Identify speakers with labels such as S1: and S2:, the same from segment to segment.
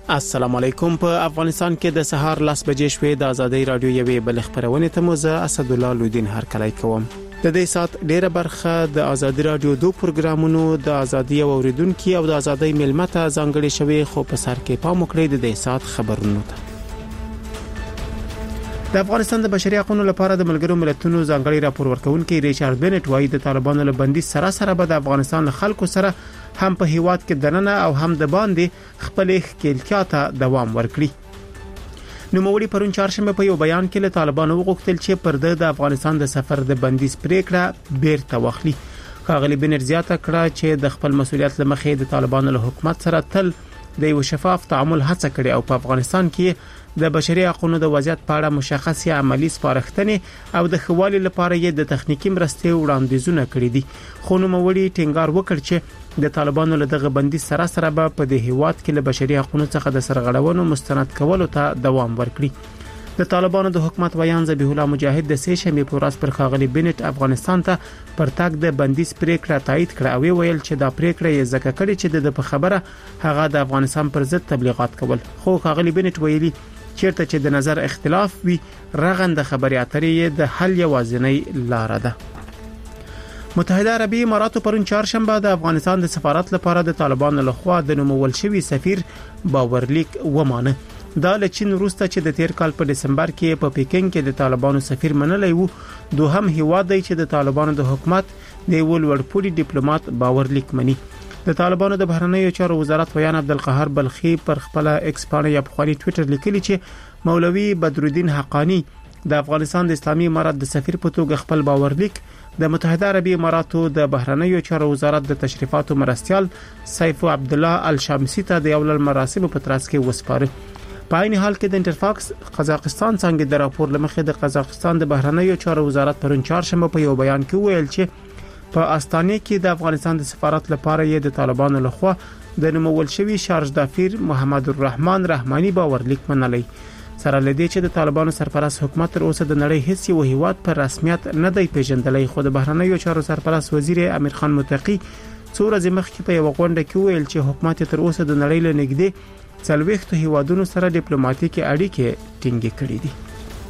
S1: السلام علیکم. په افغانستان کې د سهار 10 بجې شوې د ازادي رادیو یوې بل خبرونه ته مو زه اسد الله لودین هرکلی کوم. د دې سات ډیره برخه د ازادي رادیو دوه پروګرامونو د ازادي اوریدونکو او د ازادي ملمت ځانګړي شوی خو په سر کې پام وکړئ د دې سات خبرونو ته. د افغانستان د بشري حقوقو لپاره د ملګرو ملتونو ځانګړي راپور ورکونکي ریچارډ بنټ وايي د طالبانو له بندي سره به د افغانستان خلکو سره هم په هیواد کې دننه او هم د باندې خپل ښکېلتیا ته دوام ورکړي. نوموړي پرون چهارشنبه په یو بیان کې له طالبانو وغوښتل چې پر د افغانستان د سفر د بندیز پریکړه بیرته واخلي. ښاغلي بنټ زیاته کړه چې د خپل مسولیت لمخې د طالبانو له حکومت سره تل د یو شفاف تعامل هڅه کړې او په افغانستان کې د بشري حقوقو د وضعیت په اړه مشخصه عملی سپارښتنې او د خوالي لپاره یې د تخنیکی مرستې وړاندیزونه کړې دي. خو نوموړي ټینګار وکړ چې د طالبانو له دغه بندي سره به په دې هیواد کې له بشري حقوقو څخه د سرغړونو مستند کولو ته دوام ورکړي. د طالبانو د حکومت ویان ذبیح الله مجاهد د سه شنبه په ورځ پر ښاغلي بنټ افغانستان ته پر تګ د بندیز پریکړه تایید کړه او ویل چې دا پریکړه یې ځکه کړې چې د خبره هغه د افغانستان پر ضد تبلیغات کول. خو ښاغلي بنټ ویلي چیرته چې د نظر اختلاف وي رغنده خبري اترې د حل یوازینی لار ده. متحده عربی امارات پرون چهارشنبه د افغانستان د سفارت لپاره د طالبانو لخوا د نومول شوی سفیر باورلیک ومانه. دا له چین وروسته چې د تیر کال په دسمبر کې په پیکینګ کې د طالبانو سفیر منلی وو. دوهم هیواد دی چې د طالبانو د حکومت د ولوړپوړي ډیپلوماټ باورلیک مني. د طالبانو د بهرنیو چارو وزارت ویان عبدالقهار بلخی پر خپل ایکس باندې یا په خاري ټوئیټر لیکلی چې مولوی بدرالدین حقانی د افغانستان د اسلامي امارات د سفیر په توګه خپل باورلیک د متحده عربی اماراتو د بهرنیو چارو وزارت د تشریفاتو مرستيال سیف عبد الله الشامسی ته د یو مراسم په ترڅ کې وسپاره. په عین حال کې د انټرفاکس قزاقستان څنګه د راپور لمخې د قزاقستان د بهرنیو چارو وزارت پرون چهارشنبه په یو بیان کې ویل چې په استانه کې د افغانستان د سفارت لپاره یې د طالبانو لخوا د نومول شوی شارژ دافیر محمد الرحمن رحماني باورلیک منلی. سره لدی چې د طالبانو سرپرست حکومت تر اوسه د نړۍ هیڅ یو هیواد پر رسمیت نه دی پیژندلی. خو د بهرنیو چارو سرپرست وزیر امیر خان متقی څو ورځې مخکې په یو غونډه کې ویل چې حکومت تر اوسه د نړۍ له نږدې 40 هیوادونو سره ډیپلوماټیکي اړیکې ټینګې کړې دي.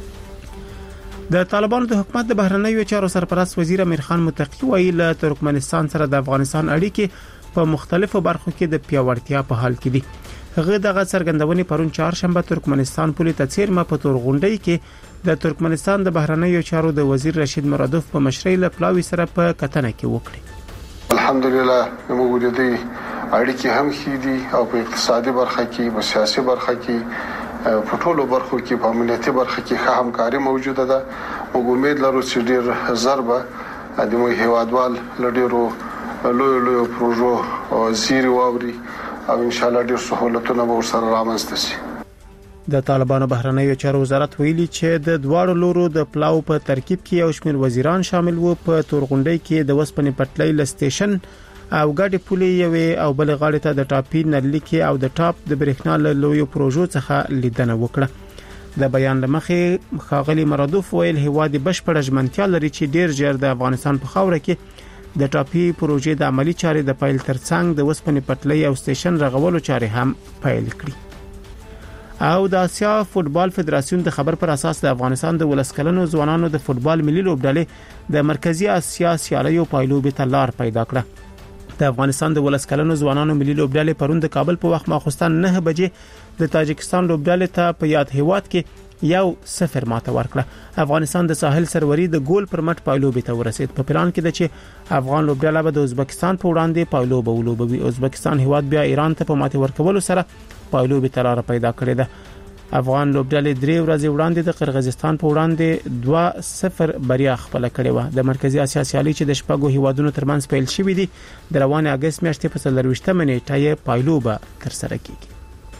S1: د طالبانو د حکومت د بهرنیو چارو سرپرست وزیر امیر خان متقی ویل له ترکمنستان سره د افغانستان اړیکې په مختلفو برخو کې د پیاوړتیا په حال کې دي. هغه دغه څرګندونې پرون چهارشنبه ترکمنستان پولیس تڅیرمه په تورغونډۍ کې د ترکمنستان د بهرنیو چارو د وزیر رشید مرادوف په مشرۍ له پلاوي سره په کتنه کې وکړي.
S2: الحمدلله موږ د اړیکې هم خېدي او په اقتصادي برخه کې په سیاسي برخه کې په ټولو برخو کې په امنیتي برخه کې ښه همکاري موجوده ده. موږ امید لرو چې ډیر ضربه د موږ هیوادوال لډیرو لوی پروژو زیری واوري او ان شاء الله ډیر سہولتونه به ورسره رامنځته شي.
S1: د طالبانو بهرنیو چارو وزارت ویلي چې د دواړو لورو د پلاو په ترکیب کې یو شمېر وزیران شامل وو. په تورغونډۍ کې د وسپنې پټلۍ ل سټیشن او ګاډي پولې یوې او بل غاړې ته د ټاپي نرلیکي او د ټاپ د برېښنا له لویو پروژو څخه لیدنه وکړه. د بیان لمخې ښاغلي مرادوف ویل هیواد بشپړ ژمنتیا لري چې ډیر ژر د افغانستان په خاوره کې د ټاپي پروژې د عملی چارې د پایل ترڅنګ د وسپنې پټلۍ او سټیشن رغولو چارې هم پیل کړي. او د آسیا فوتبال فدراسیون د خبر پر اساس د افغانستان د ولسکلنو ځوانانو د فوتبال ملي لوبډلې د مرکزی آسیا سیالیو پایلوبې ته لار پیدا کړه. د افغانستان د ولسکلنو ځوانانو ملي لوبډلې پرون د کابل په وخت ماخوستان 9 بجې د تاجکستان لوبډلې ته په یاد هیواد کې 1-0 ماته ورکړه. افغانستان د ساحل سروري د ګول پر مټ پایلوبې ته ورسید. په پلان کې د چې افغان لوبډله به د ازبکستان په وړاندې پایلوبه ولوبوي. ازبکستان هیواد بیا ایران ته په ماته ورکولو سره پایلوبې ته لار پیدا کړې ده. افغان لوبډلې 3 ورځې وړاندې د قرغیزستان په وړاندې 2-0 بریا خپل کړې و. د مرکزی آسیا سیالي چې د شپږو هیوادونو ترمنځ پیل شوې دي د روان اگست میاشتې په 23 نیټه پایلوبه تر سره کیږي.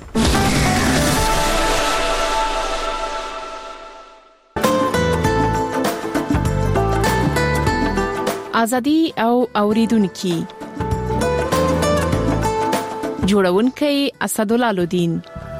S3: ازادي او اوریدونکو جوړونکي اسد الله لودین.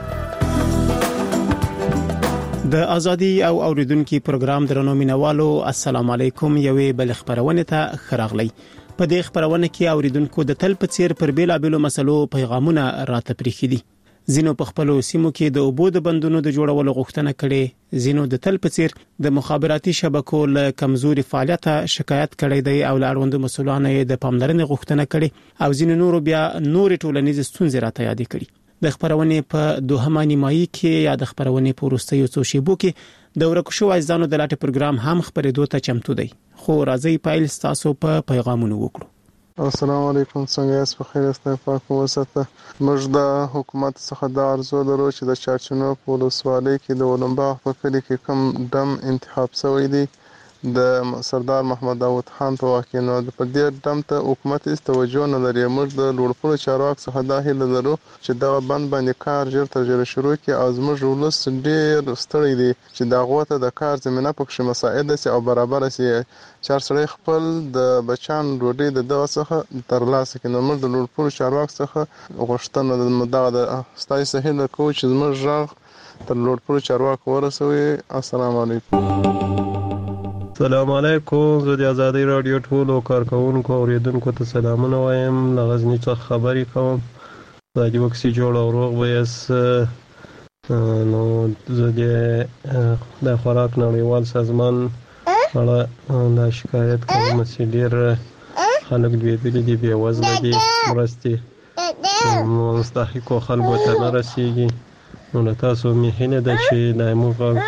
S1: د ازادي او اوریدونکو پروګرام درنو مینوالو السلام علیکم. یوې بل خبرونه ته خراغلی. په دې خبرونه کې اوریدونکو د تل په څیر پر بیلابېلو مسلو پیغامونه راته پریخي دي. زینو په خپل سیمو کې د اوبو د بندونو د جوړولو غوښتنه کړې. زینو د تل په څیر د مخابراتي شبکو له کمزوري فعالیت شکایت کړی دی او لاروند مسولانو د پاملرنې غوښتنه کړې او زینو نور بیا نور ټولنیز ستونزې راته یاد کړي. د خبرونې په دوهمه نیمایي کې یا د خبرونې په وروستیو څو شیبو کې د ورکو شو ځانو د لاټ پروګرام هم خبرېدو ته چمتو دی. خو راځي پایل تاسو په پیغامونو وکړو.
S4: السلام علیکم، څنګه یاست؟ په خیر یاست؟ پاک وساته. موږ د حکومت څخه د ارزو لرو چې د چارچنو په ولسوالۍ کې د ولنباغ په کلي کې کوم ډم انتخاب شوی دی د سردار محمد داود خان په واقع نو په دې ډم ته حکومت هیڅ توجه نه لري. موږ د لوړپوړو چارواکو څخه دا هیله لرو چې دغه بند باندې کار ژر تر ژره شروع کړي او زموږ ولس ډېر ستړی دی چې دغه ته د کار زمينه پکې مساعده سي او برابر سي. چار سړی خپل د بچان ډوډۍ د دغه څخه ترلاسه کړي. نو موږ د لوړپوړو چارواکو څخه غوښتنه د ستای سهیل کوو چې زموږ ژغ تر لوړپوړو چارواکو ورسوي. السلام علیکم.
S5: السلام علیکم. زه د آزادۍ رادیو ټولو کارکونکو او اوریدونکو ته سلامونه وایم. له غزني څخه خبرې کوم. د وکسي جوړ او روغ ویس نو زه د خوراک نړیوال سازمان اړه د شکایت کوم چې ډېر خلک دوی دي بې وزله دي، مرستې مستحقو خلکو ته نه رسیږي. نو له تاسو مې هیله ده چې د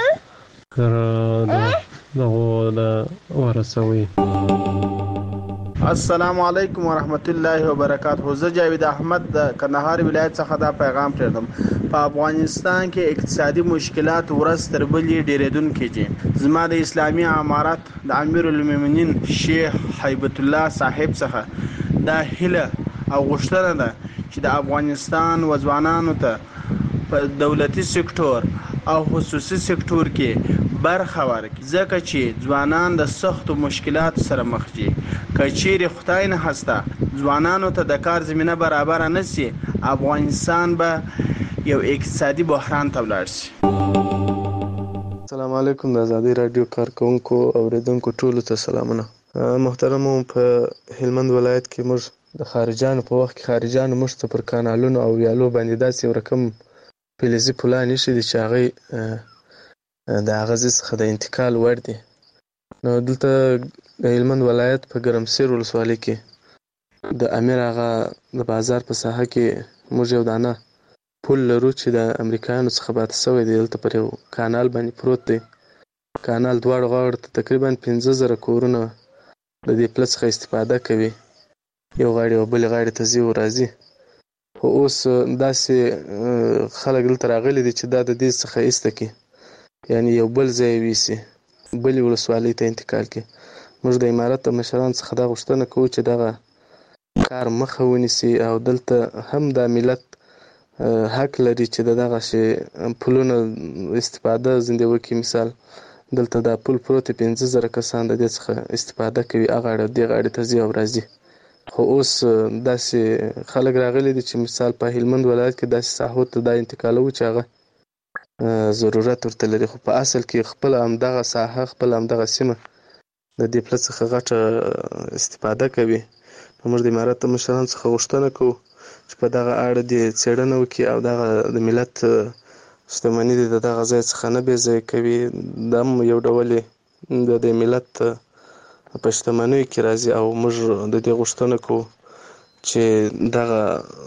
S5: موږ ورسوي.
S6: السلام علیکم ورحمت الله وبرکاته. زه جاوید احمد د کندهار ولایت څخه دا پیغام پرېږدم. په افغانستان کې اقتصادي مشکلات ورځ تر بلې ډېرېدونکې دي. زما د اسلامي امارات د امیر المؤمنین شیخ هیبت الله صاحب څخه دا هیله او غوښتنه ده چې د افغانستان وځوانانو ته په دولتي سکتور او خصوصي سکتور کې برخه ورکړي، ځکه چې ځوانان د سختو مشکلاتو سره مخ دي. که چیرې خدای نه هسته ځوانانو ته د کار زمینه برابر نه سي، افغانستان به یو اقتصادي بحران ته ولاړ شي.
S4: السلام علیکم. د آزادۍ رادیو کارکونکو او اوریدونکو ټولو ته سلامونه. محترمو، په هلمند ولایت کې موږ د خارجانو په وخت کې خارجانو موږ ته پر کانالونو او ویالو باندې داسې یو رقم فلزي پلان ایښي دي چې هغه د اغازي څخه د انتقال وړ دي. نو دلته د هلمند ولایت په ګرمسیر ولسوالۍ کې د امیر آغا د بازار په ساحه کې موږ یو دانه پل لرو چې د امریکایانو څخه باته شوی دی. دلته پر یو کانال باندې پروت دی. کانال دواړو غاړو ته تقریبا 15,000 کورونه د دې پل څخه استفاده کوي. یو غاړې او بلې غاړې ته ځي او راځي. خو اوس داسې خلک دلته راغلي دي چې دا د دې څخه ایسته کړي، یعنی یو بل ځای ویسي، بلې ولسوالۍ ته انتقال کړي. موږ د امارت د مشرانو څخه دا غوښتنه کوو چې دغه کار مخه ونیسي او دلته هم د ملت حق لري چې دغه شی پلونه استفاده زنده وکړي. مثال دلته د پل پروت 15,000 کسان د دې څخه استفاده کوي، هغه اړه د غاړې ته ځي او راځي. خو اوس داسې خلک راغلي دي چې مثال په هلمند ولایت کې داسې ساحو ته دا انتقالوي چې هغه ضرورت ورته لري. خو په اصل کې خپل همدغه ساحه، خپل همدغه سیمه د دې پل څخه غټه استفاده کوي. نو موږ د امارت د مشرانو څخه غوښتنه کوو چې په دغه اړه د څېړنه وکړي او دغه د ملت شتمني د دغه ځای څخه نه بې ځایه کوي. دا هم یو ډول د ملت په شتمنیو کې راځي او موږ د دې غوښتنه کوو چې دغه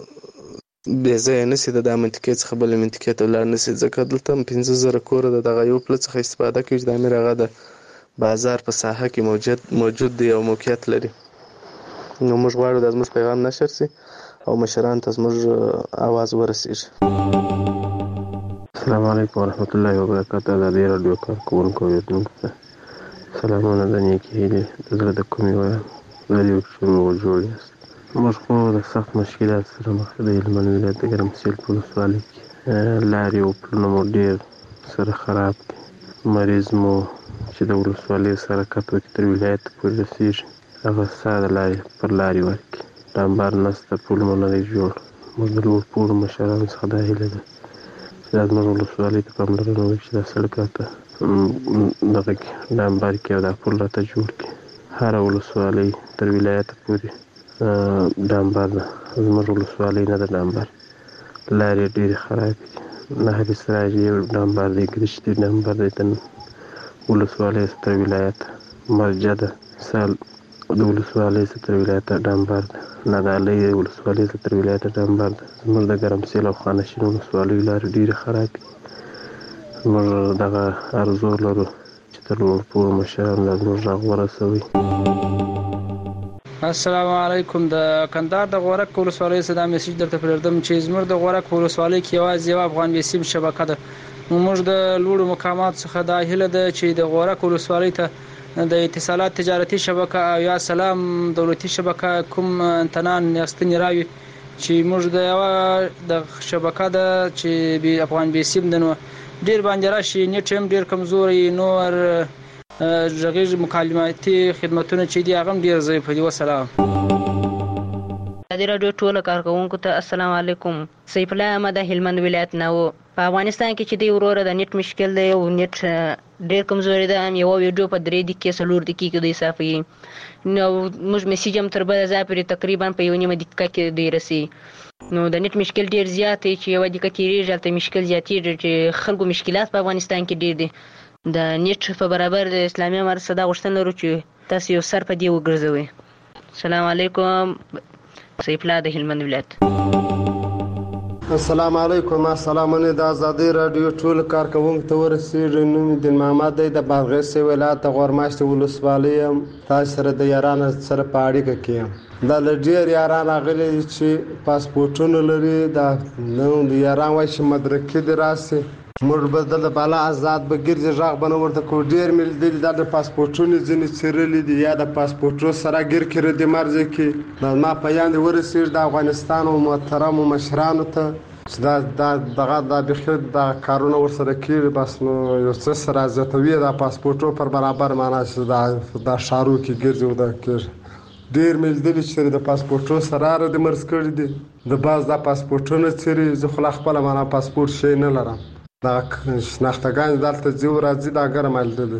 S4: بې ځایه نه سي، د منطقې څخه بلې منطقې ته ولاړ نه سي. ځکه دلته هم 15,000 کوره د دغه یو پل څخه استفاده کوي چې د امیر آغا د بازار په ساحه کې موجود دی او موقعیت لري. نو موږ غواړو د زموږ پیغام نشر سي او مشران ته زموږ اواز ورسیږي.
S5: السلام علیکم ورحمت الله وبرکاته. د آزادۍ رادیو کارکونکو او اوریدونکو ته سلامونه، د نیکې هیلې د زړه د کومې وایم. د یو څومره جوړ یاست. موږ خو د سخت مشکلات سره مخ د هلمند ولایت د ګرمسیر په ولسوالۍ کې لارې او پلونه مو ډېر سره خراب دي. مریض مو چې د ولسوالۍ سره کت وکړي تر ولایت پورې رسېږي، هغه ساده لارې پر لارې ورکړي. ډامبر نشته، پل مو نه دی جوړ. موږ د لوړپوړو مشرانو څخه دا هیله ده چې دا زموږ ولسوالۍ ته پاملرنه وکړي چې دا سړک راته دغه کړي، ډامبر کړي او دا پل راته جوړ کړي. هره ولسوالۍ تر ولایته پورې ډامبر ده، زموږ ولسوالۍ نه ده ډامبر. لارې ډېرې خراب دي. نهر سراج یو ډامبر دی، ګرشتي ډامبر دی، د ولسوالۍ ستر ولایت مرجع ده، سال د ولسوالۍ ستر ولایت ډامبر ده، نادعلي ولسوالۍ ستر ولایت ډامبر ده. زموږ د ګرمسېل او خانشین ولسوالیو لارې ډېرې خراب دي. زموږ دغه ارزو لرو چې تر لوړ پوړو مشرانو دا زموږ غږ ورسوي.
S7: السلام علیکم. د کندهار د غورک ولسوالۍ څخه دا میسج درته پرېږدم چې زموږ د غورک ولسوالۍ کې یوازې یو افغان بیسیم شبکه ده. موږ د لوړو مقامات څخه دا هیله ده چې د غورک ولسوالۍ ته د اتصالات تجارتي شبکه او یا سلام دولتي شبکه کوم انتنان یاستنی راوي چې موږ د یو د شبکه ده چې افغان بیسیم د نو ډیر باندې راشي، نیټ هم ډیر کمزوري، نور غږیز مکالماتي خدماتونه چې دي هغه ډیر ضعیف دي. والسلام.
S8: د رادیو ټول کارکونکو ته السلام علیکم. سیف الله احمد هلمند ولایت نو په افغانستان کې چې دی وروره د نیټ مشکل دی او نیټ ډیر کمزوري ده. هم یو ویډیو په 3 دقیقې 4 دقیقې دی صافي نو موږ میسج هم تر بل ځای پورې تقریبا په 1.5 دقیقه کې دی رسي. نو د نیټ مشکل ډیر زیات دی چې یو دقیقه تیریږي، هلته مشکل زیاتېږي چې خلکو مشکلات په افغانستان کې ډیر دي. د نیټ په برابر د اسلامي امارت صدا غوښتنه لرو چې تاسو یو سر په دې وګرځوئ. السلام علیکم. سیف الله د هلمند ولایت.
S9: السلام علیکم. سلامونه د آزادۍ رادیو ټول کارکونکو ته ورسېږي. نوم دین محمد دی، د بادغیس ولایت د غورماشت ولسوالۍ یم. تاسو سره د یارانو سره په اړیکه کې یم. دا ډېر یاران راغلي چې پاسپورټونه لري، دا نو د یاران وایي چې مدرکې دې راسي، موږ به دلته بالا آزاد به ګرځي، غږ به نه ورته کوو. ډېر مې لیدلي دا د پاسپورټونو ځینې څیرلي دي یا د پاسپورټو سره ګیر کړي دي مرزه کې. دا ما پیام دې ورسېږي د افغانستان او محترمو مشرانو ته چې دا بخیر دا کارونه ورسره کېږي. بس نو یو څه سره زیاتوي دا پاسپورټو پر برابر معنا چې دا ښارو کې ګرځي او دا کېږي. ډېر مې لیدلي چې د پاسپورټو سره د مرز کړي دي، د بعض دا پاسپورټونه څیري. زه خو لا خپله معنا پاسپورټ شی نه لرم. دا شناختګان دلته ځي او راځي، دا ګرم لیدلي.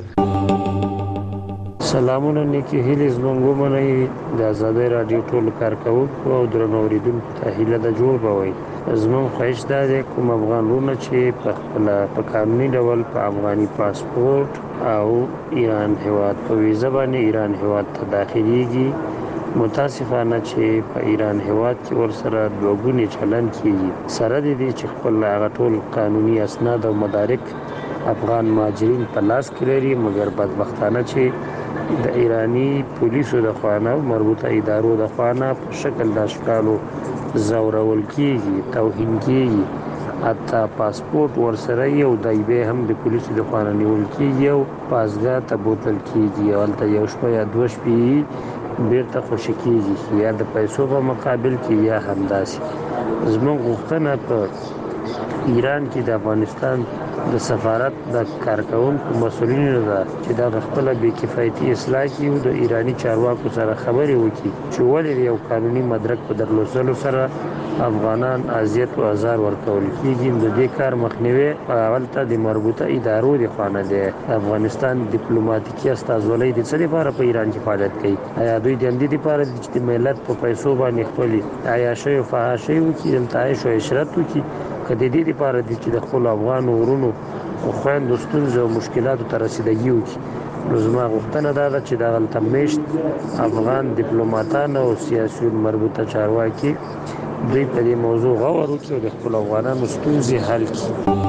S5: سلامونه نیکې هیلې زموږ ومنئ. د آزادۍ راډیو ټولو کارکوونکو او درنو اورېدونکو ته هیله ده جوړ به وئ. زموږ خواهش دا دی کوم افغان وروڼه چې په خپله په قانوني ډول په افغاني پاسپورټ او ایران هیواد په ویزه باندې ایران هیواد ته داخليږي، متاسفانه چې په ایران هیواد کې ورسره دوه چلن کیږي. سره د دې چې خپل هغه ټول قانوني اسناد او مدارک افغان مهاجرین په لاس کې لري، مګر بدبختانه چې د ایرانی پولیسو د خوانه او مربوطه ادارو د خوانه په شکل د اشکالو زورول کیږي، توهین کیږي. حتی پاسپورټ ورسره یو دای به هم د پولیسو د خوانه نیول کیږي او پاسګاه ته بوتل کیږي. هلته یو شپه یا دوه شپې بیرته خوشی کیږي، یا د پیسو په مقابل کې یا همداسې. زموږ غوښتنه په ایران کې د افغانستان د سفارت د کارکونکو مسؤلینو ده چې دا خپل بې کفایتي اصلاح کړي او د ایرانی چارواکو سره خبرې وکړي چې ولې یو قانوني مدرک په درلودلو سره افغانان اذیت او آزار ورکول کیږي. د دې کار مخنیوي اولته د مربوطه ادارو د خوانه ده. افغانستان ډیپلوماټیکي استازولۍ د څه لپاره په ایران کې فعالیت کوي؟ آیا دوی د دې لپاره چې د ملت په پیسو باندې خپل عیاشي او فحاشي وکړي، التعايش او عشرت وکړي؟ کله دې لپاره چې د خپل افغان ورونو او خويندو ستونزې او مشکلاتو ته رسیدګي وکړي؟ نو زما غوښتنه دا ده چې دا غلطه میشت افغان ډیپلوماټان او سیاسيون مربوطه چارواکي دوی په دې موضوع غور وکړي او د خپل افغانانو ستونزې حل کړي.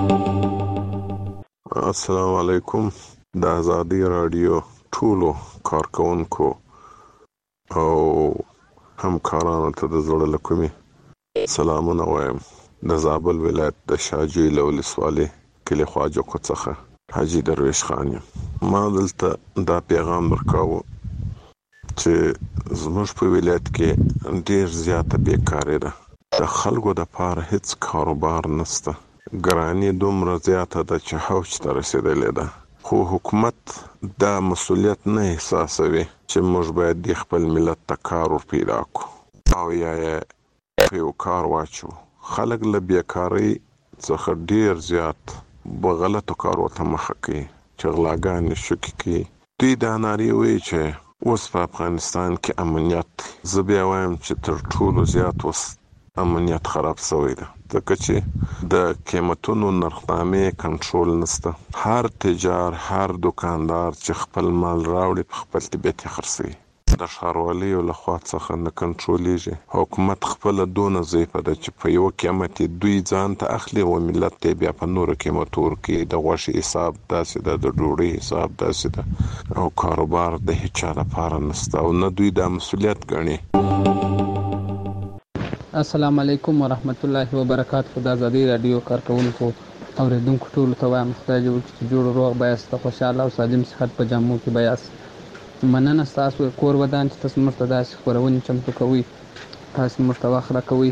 S10: السلام علیکم. د آزادۍ رادیو ټولو کارکونکو او همکارانو ته د زړه له کومې سلامونه وایم. د زابل ولایت د شاجوی ولسوالۍ کلي خواجو څخه حاجی درویش خان یم. ما دلته دا پیغام ورکاوه چې زموږ په ولایت کې ډیر زیاته بیکاري ده، د خلکو د پاره هیڅ کاروبار نشته، ګرانی دومره زیاته ده چې حوج ته رسیدلې ده. خو حکومت دا مسؤلیت نه احساسوي چې موږ باید د خپل ملت ته کار ور پیدا کړو او یا په یو کار واچو. خلک له بیکارۍ څخه ډیر زیات بغلطو کارو ته مخه کوي، چې غلاګانې شوکې کوي. دوی دا نارې وایي چې اوس په افغانستان کې امنیت. زه بیا وایم چې تر ټولو زیات اوس امنیت خراب شوی ده، ځکه چې د قیمتونو نرخنامې کنټرول نشته. هر تجار، هر دکاندار چې خپل مال راوړي په خپل طبیعت خرڅوي. د ښاروالۍ له خوا څخه نه کنټرولېږي. حکومت خپله دونه ضعیفه ده چې په یوه قیمت دوی ځان ته اخلي او ملت ته بیا په نورو قیمتو ورکوي. د غوښې حساب داسې ده، د ډوډۍ حساب داسې ده، او کاروبار د هیچ چا لپاره نشته او نه دوی دا مسؤلیت ګڼي.
S11: السلام علیکم ورحمت الله وبرکاته. د ازادي رادیو کارکونکو اوریدونکو ټولو ته وایم خدای دې وکړي چې جوړ روغ به یاست، خوشحاله او سالم صحت په جامو کې به یاست. مننه ستاسو کور ودان چې تاسو موږ ته داسې خپرونې چمتو کوئ، تاسو موږ ته وخت راکوئ.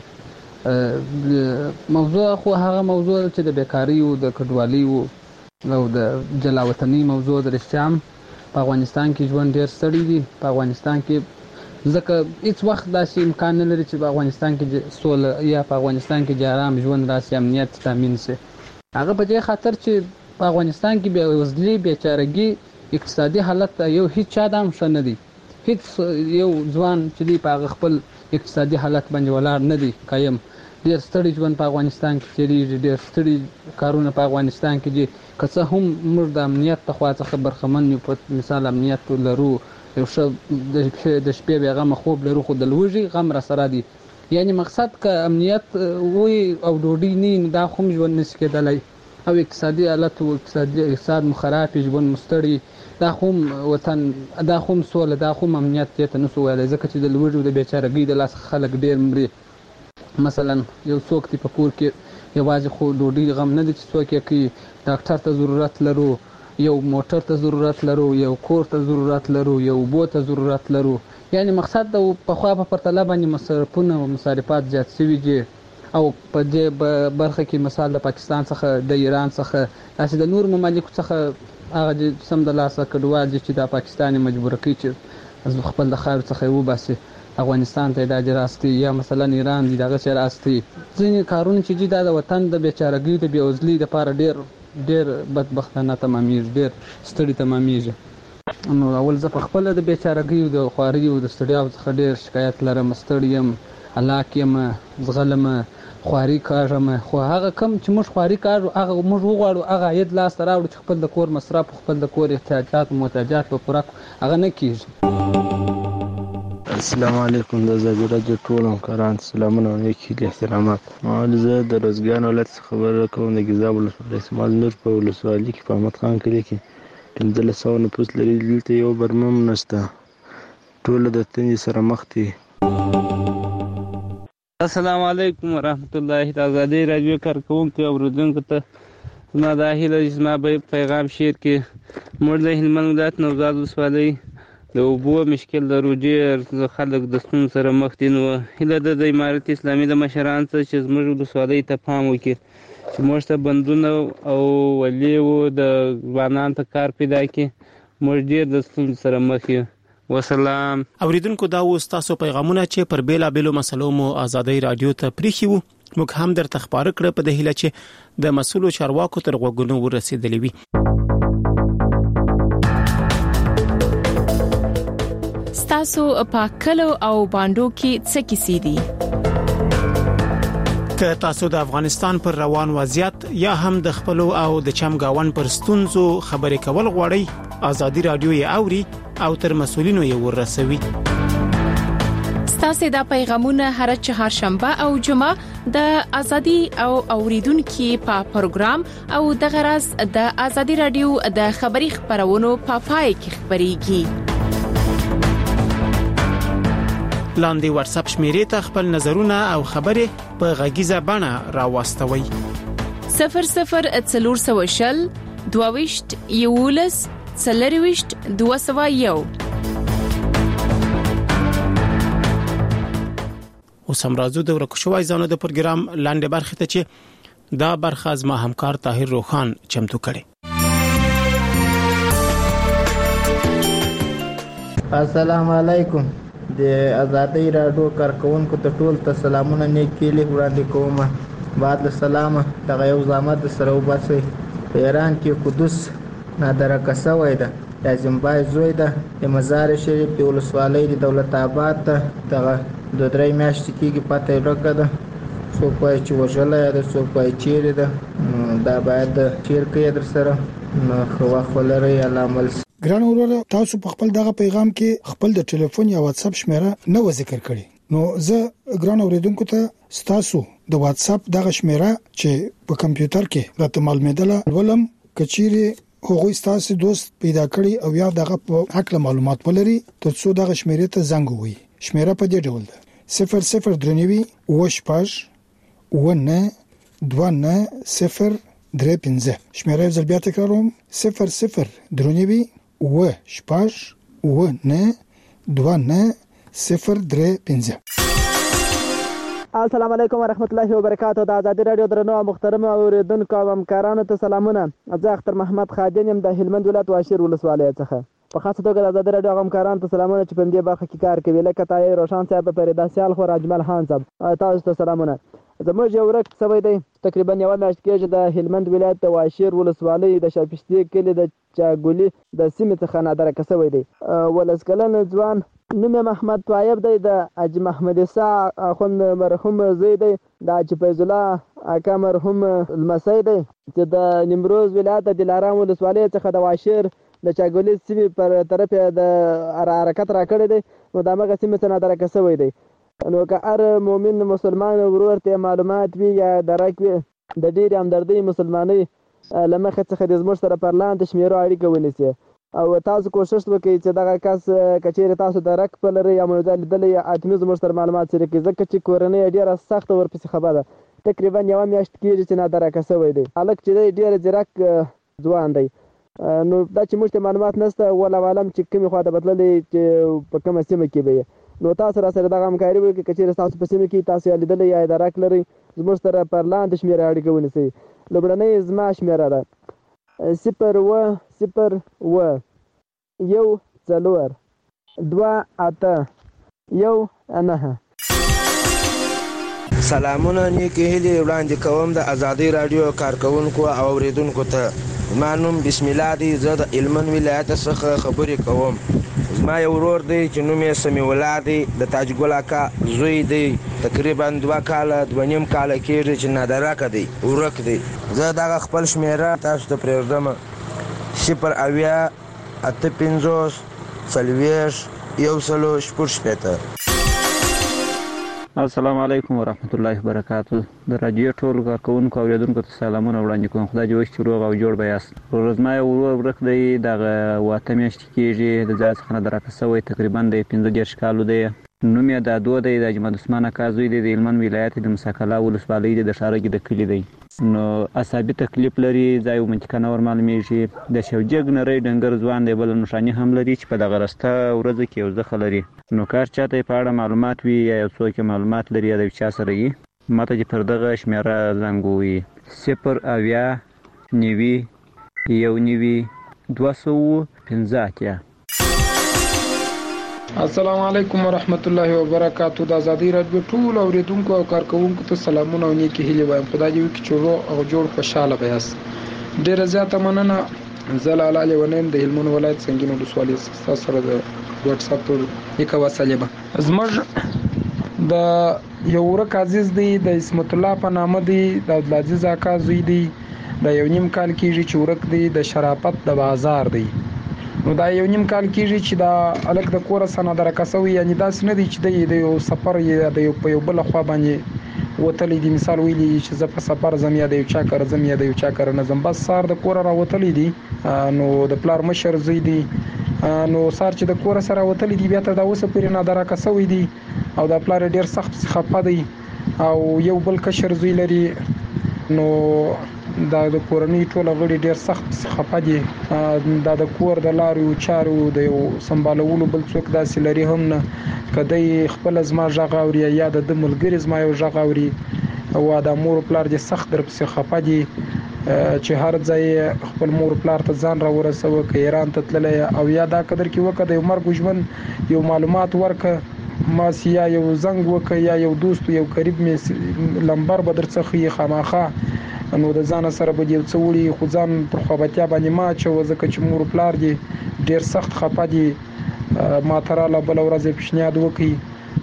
S11: موضوع خو هغه موضوع ده چې د بیکارۍ او د کډوالۍ او د جلاوطنۍ موضوع د رښتیا هم په افغانستان کې ژوند ډېر ستړی دي. په افغانستان کې ځکه هیڅ وخت داسې امکان نه لري چې په افغانستان کې سوله یا په افغانستان کې د ارام ژوند راشي، امنیت تامین شي. هغه په دې خاطر چې په افغانستان کې بېوزلي، بېچارهګي، اقتصادي حالت یو هیڅ چا د هم ښه نه دی. هیڅ یو ځوان چې دی په هغه خپل اقتصادي حالت باندې ولاړ نه دی قایم. ډېر ستړی ژوند په افغانستان کې تېرېږي، ډېر ستړي کارونه په افغانستان کې دي. که څه هم موږ د امنیت له خوا څخه برخمن یو، په مثال امنیت لرو، یو ښه د شپې بېغمه خوب لرو، خو د لوږې غم را سره دی. یعنې مقصد که امنیت وي او ډوډۍ نه وي، دا خو هم ژوند نشي کېدلی. او اقتصادي حالت او اقتصاد مو خراب، ژوند مو ستړی، دا خو هم وطن، دا خو هم سوله، دا خو هم امنیت دې ته نشو ویلی. ځکه چې د لوږې او د بېچارهګۍ د لاسه خلک ډېر مري. مثلا یو څوک دی په کور کې یوازې خو ډوډۍ غم نه دی چې څوک یې کوي. ډاکټر ته ضرورت لرو، یو موټر ته ضرورت لرو، یو کور ته ضرورت لرو، یو اوبو ته ضرورت لرو. یعنې مقصد د پخوا په پرتله باندې مصرفونه او مصارفات زیات شوي دي. او په دې برخه کې مثال د پاکستان څخه، د ایران څخه، داسې د نورو ممالکو څخه هغه چې سم د لاسه کډوال دي چې د پاکستان یې مجبوره کوي چې خپل د خاورې څخه یې وباسي، افغانستان ته یې دا راستي، یا مثلا ایران دی دغسې راستي. ځینې کارونه چې دي دا د وطن د بېچارهګۍ، د بېوزلۍ دپاره ډېر بدبختانه تمامېږي، ډېر ستړي تمامېږي. نو اول زه په خپله د بېچارهګۍ او د خوارۍ او د ستړیاو څخه ډېر شکایت لرم. ستړی یم، هلاک یم، زغلم، خواري کاږم. خو هغه کم چې موږ خواري کاږو، هغه موږ وغواړو هغه عاید لاس ته راوړو چې خپل د کور مصرف، خپل د کور احتیاجات او محتاجات په پوره کړو، هغه نه کېږي.
S4: السلام علیکم. د ازادي راډیو ټول همکاران سلامونه او نیک هیلې احترامات. زه د روزګان ولایت څخه خبره کوم. د ګیزاب ولسوالۍ اسماعیل نور په ولسوالۍ کې په احمد خان کلي کې 1500 نفوس لري. دلته یو برمه هم نشته، ټوله د تندې سره مخ دي.
S12: السلام علیکم ورحمت الله. د ازادي راډیو کارکونکو اوریدونکو ته زما دا هیله چې زما به پیغام شیر کې موږ د هلمند ولایت نوزاد ولسوالۍ د اوبو مشکل لرو. ډېر خلک د ستونزو سره مخ دي. نو هیله ده د امارت اسلامي د مشرانو څخه چې زموږ ولسوالۍ ته پام وکړي چې موږ ته بندونه او ولیو د ځوانانو ته کار پیدا کړي. موږ ډېر د ستونزو سره مخ یو. وسلام.
S1: اوریدونکو دا و تاسو پیغامونه چې پر بیلا بیلو مسلو مو ازادي رادیو ته پریخي وو. موږ هم درته خبره کړې په دې هیله چې د مسولو چارواکو تر غوږونو ورسېدلې وي.
S3: تاسو په کلو او باندو کې څه کیسې دي؟
S1: که تاسو د افغانستان پر روان وضعیت یا هم د خپل او د چمګاون پر ستونزو خبرې کول غواړئ، ازادي رادیو یې اوري او تر مسولینو یې ورسوي.
S3: ستاسو د پیغامونه هر چهارشنبه او جمعه د ازادي او اوریدونکو په پروګرام او د غرض د ازادي رادیو د خبري خبرونو په پای کې خبريږي. لاندې واتس اپ شمیرې ته خپل نظرونه او خبرې په غږیزه بڼه راوستوي. 0040 22 یولس سلریوشت 201. اوس هم راځو د ورکوشوي ځانو د پروګرام لاندې برخه ته چې دا برخه از ما همکار طاهر روخان چمتو کړي.
S13: السلام علیکم. د ازادي رادیو کارکونکو ته ټول ته سلامونه نیک کېلې وړاندې کوم. بعد له سلامه دغه یو زحمت سره وباسي. په ایران کې قدس نادرکه شوی ده، د زمبای زوی ده، د مزار شریف د ولسوالۍ د دولت آباد ته دغه 2-3 میاشتې کېږي پته ورکړه ده. څوک وایي چې وژلی ده، څوک وایي چیرې ده. دا باید شیر کړئ در سره، نو ښه وخت ولرئ. الله عمل.
S14: ګران وروره، تاسو په خپل دغه پیغام کې خپل د ټلیفون یا واتس اپ شمیره نه و ذکر کړی. نو زه ګران اوریدونکو ته تاسو د واتس اپ دغه شمیره چې په کمپیوټر کې راته معلومېدله ولم کچيري هغوی تاسو دوست پیدا کړی او یا دغه په حق معلومات ولري ترڅو دغه شمیره ته زنګ ووهي. شمیره په دې ډول ده: 0039 وشپاش ونه 2903. شمیره یې بیا تکراروم: 0039 وشپاش ونه 2903.
S6: السلام علیکم ورحمت الله وبرکاته. د آزادي رادیو درنو محترم اوریدونکو او همکارانو ته سلامونه. زه اختر محمد خادم یم د هلمند ولایت واشیر ولسوالۍ څخه. په خاصه توګه د آزادي رادیو همکارانو ته سلامونه چې په دې برخه کې کار کوي، لکه طاهر روشن صاحب، فریدا سیال خو، اجمل خان صاحب، تاسو ته سلامونه. زموږ یو ورک سوی دی تقریبا یو میاشت کېږي د هلمند ولایت د واشیر ولسوالۍ د شاپشتي کلي د چاګولي د سیمې څخه نادرکه سوی دی. ولس کلن ځوان نوم محمد طایب دی، د حاجي محمد عیسی اخوند مرحوم زوی دی، د حاجي فیض الله اکا مرحوم لمسی دی چې د نیمروز ولایت د دلارام ولسوالۍ څخه د واشیر د چاګولي سیمې پر طرف د حرکت راکړی دی. نو د هغه سیمې څخه نادرکه سوی دی. نو که هر مؤمن مسلمان ورور ته معلومات وي یا درک وي د ډېرې همدردۍ مسلمانۍ له مخې څخه د زموږ سره پر لاندې شمیرو اړیکه ونیسي او تاسو کوشش وکړئ چې دغه کس کچېرې تاسو درک په لرئ یا موضوع لیدلی یا حتمي زموږ سره معلومات شریک کړئ، ځکه چې کورنۍ ډېره سخته ورپسې خبره ده. تقریبا یوه میاشت کېږي چې نادرکه سوی دی. هلک چې دی ډېر ځیرک ځوان دی. نو دا چې موږ ته معلومات نشته، والله عالم چې کومې خوا ته بتللی چې په کومه سیمه کې به یې. نو تاسو را سره دغه همکاري وکړئ. که چېرې تاسو په سیمه کې تاسو یې لیدلی یا درک لرئ، زموږ سره پر لاندې شمېره اړیکه ونیسئ. لومړنۍ زما شمېره ده 010142819.
S15: سلامونه نیکی هیلې وړاندې کوم د آزادۍ راډیو کارکونکو او اوریدونکو ته. زما نوم بسم الله دی، زه د هلمند ولایت څخه خبرې کوم. زما یو ورور دی چې نوم یې سمیع الله دی، د تاج ګل اکا زوی دی. تقریبا 2 کاله 2.5 کاله کېږي چې نادرکه دی، ورک دی. زه دغه خپل شمیره تاسو ته پرېږدم: 08845
S12: السلام علیکم ورحمت الله وبرکاته. د رادیو ټول کارکونکو او اوریدونکو ته سلامونه وړاندې کوم. خدای دې وکړي چې روغ او جوړ به یاست. زما یو ورور ورک دی، دغه 8 میاشتې کېږي د ځای څخه نادرکه سوی، تقریبا د 15 کالو دی. نوم یې دادو دی، د اجمل عثمان اکا زوی دی، د هلمند ولایت د مساکلا ولسوالۍ د شارګي د کلي دی. نو عصبي تکلیف لري، ځای او منطقه نه ور معلومیږي. د شوجګ نری ډنګر ځوان دی، بل نښانې هم لري چې په دغه راسته ورځ کې یو ځخه لري. نو کار چاته په اړه معلومات وي یا یو څوک معلومات لري یا د چا سره یې ماته چې پر دغه شمیره زنګ ووهي: 080919215.
S16: السلام علیکم ورحمت الله وبرکاته. د آزادۍ راډیو ټول اوریدونکو او کارکونکو ته سلامونه او نیکی هیلې وایم. خدای دې وکړي چې روغ او جوړ خوشاله به یاست. ډېره زیاته مننه. زه لاله لیونیم د هلمند ولایت سنګین ولسوالۍ څخه سره د واتس اپ یکه وسلې. زموږ د یو ورک عزیز دی، د اسمت الله په نامه دی، د عبدالعزیز اکا زوی دی، د 1.5 کال کېږي چې ورک دی، د شرافت د بازار دی. نو دا 1.5 کال کېږي چې دا الک د کوره سره نادرکه سوی، یعنې داسې نه دی چې د یو سفر یا د یو په یو بله خوا باندې وتلی دی. مثال ویلی چې زه په سفر ځم یا د یو چا کره ځم یا د یو چا کره نه ځم، بس سهار د کوره راوتلی دی. نو د پلار مشر زوی دی، نو سهار چې د کوره سره راوتلی دی بیا تر دا اوسه پورې نادرکه سوی دی او د پلار ډېر سخت خفه دی او یو بل کشر زوی لري. نو دا د کورنۍ ټول غړي ډېر سخت خفه دي. دا د کور د لارو چارو د یو سمبالولو بل څوک داسې لري هم نه، کدی خپل زما غږ اوري یا د ملګری زما یو غږ اوري او د مور پلار دې سخت در پسې خفه دي چې هر ځای خپل مور پلار ته ځان را ورسوه، که ایران ته تللی او یا دا قدر کې وکړه د یو مرګ ژوند یو معلومات ورکړه، ماسی یا یو زنګ وکړه یا یو دوست یو قریب مې لمبر به درڅخه یې خامخا. نو د ځان سره به یو څه وړي، خو ځان پر خوابتیا باندې ما اچوه، ځکه چې مور پلار دې ډېر سخت خفه دي. ما ته راله بله ورځ یې پیشنهاد وکړي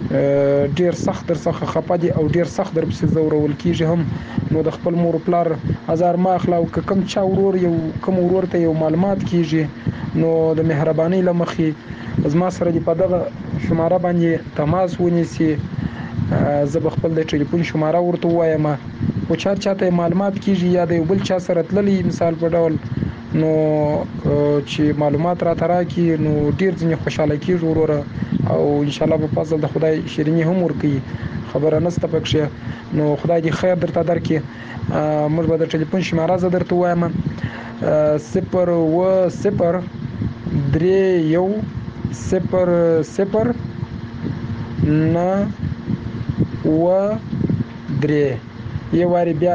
S16: ډیر سخت در څخه خپه دي او ډیر سخت در پسې زورول کیږي هم. نو د خپل مور پلار هزار ما اخلا او کوم چا ورور یو کوم ورور ته یو معلومات کیږي نو د مهرباني لمخې زما سره دی په دغه شماره باندې تماس ونیسي. زه به خپل د ټلیفون شماره ورته وایم او چاته معلومات کیږي یا د بل چا سره تللی مثال په ډول نو چې معلومات را تراکي نو ډیر ځنې خوشاله کیږي وروره او ان شاء الله په فضل د خدای شیرینی هم ورکي خبره نسته پکښه. نو خدای دې خیر درته درکړي. موږ به د ټلیفون شماره زه درته وایم 01009 یو واری بیا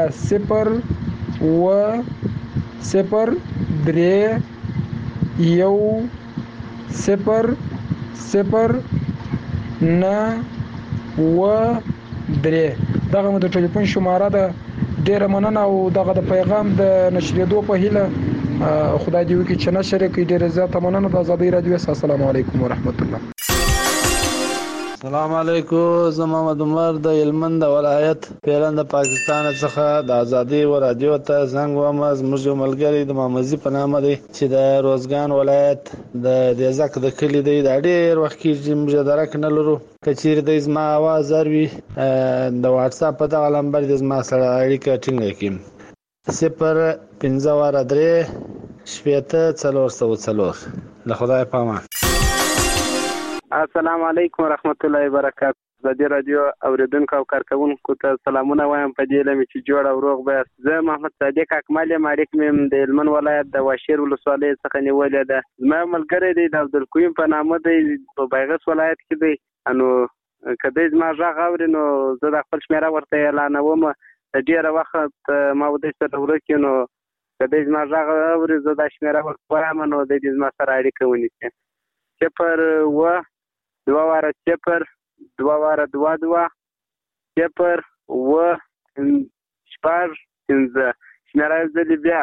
S16: 01009 دغه مو د ټلیفون شماره ده. ډیره مننه او دغه د پیغام د نشریدو په هیله خدای دې وکړي چې نشر کړي. ډیره زیاته مننه. د آزادۍ رادیو. السلام علیکم ورحمت الله.
S6: السلام علیکم. زه محمد عمر د هلمند ولایت پیران د پاکستان څخه د آزادۍ رادیو ته زنګ وم. زموږ یو ملګری د محمدزي په نامه دی چې د روزګان ولایت د دیزک د کلی دی. دا ډیر وخت کې موږ درک نه لرو. کچیر د زما आवाज اروي د واتس اپ په دغه نمبر د زما سره اړیکه ټینګه کړئ 053 له خدای پامه.
S17: السلام علیکم ورحمت الله وبرکاته. د دې رادیو اوریدونکو او کارکونکو ته سلامونه وایم په دې لمه چې جوړ او روغ به. زه محمد صادق اکمل مالک مم د هلمند ولایت د واشیر ولسوالۍ څخه نیولې ده. زما ملګری دی د عبدالقیوم په نامه دی په بیغس ولایت کې دی. انو کله زما ژغ اوري نو زه د خپل شمیره ورته اعلانوم. ډیره وخت ما ودې سره ورکې نو کله زما ژغ اوري زه د شمیره ورته وایم نو د دې زما سره اړیکه ونیسي 02022 شمیره زلی بیا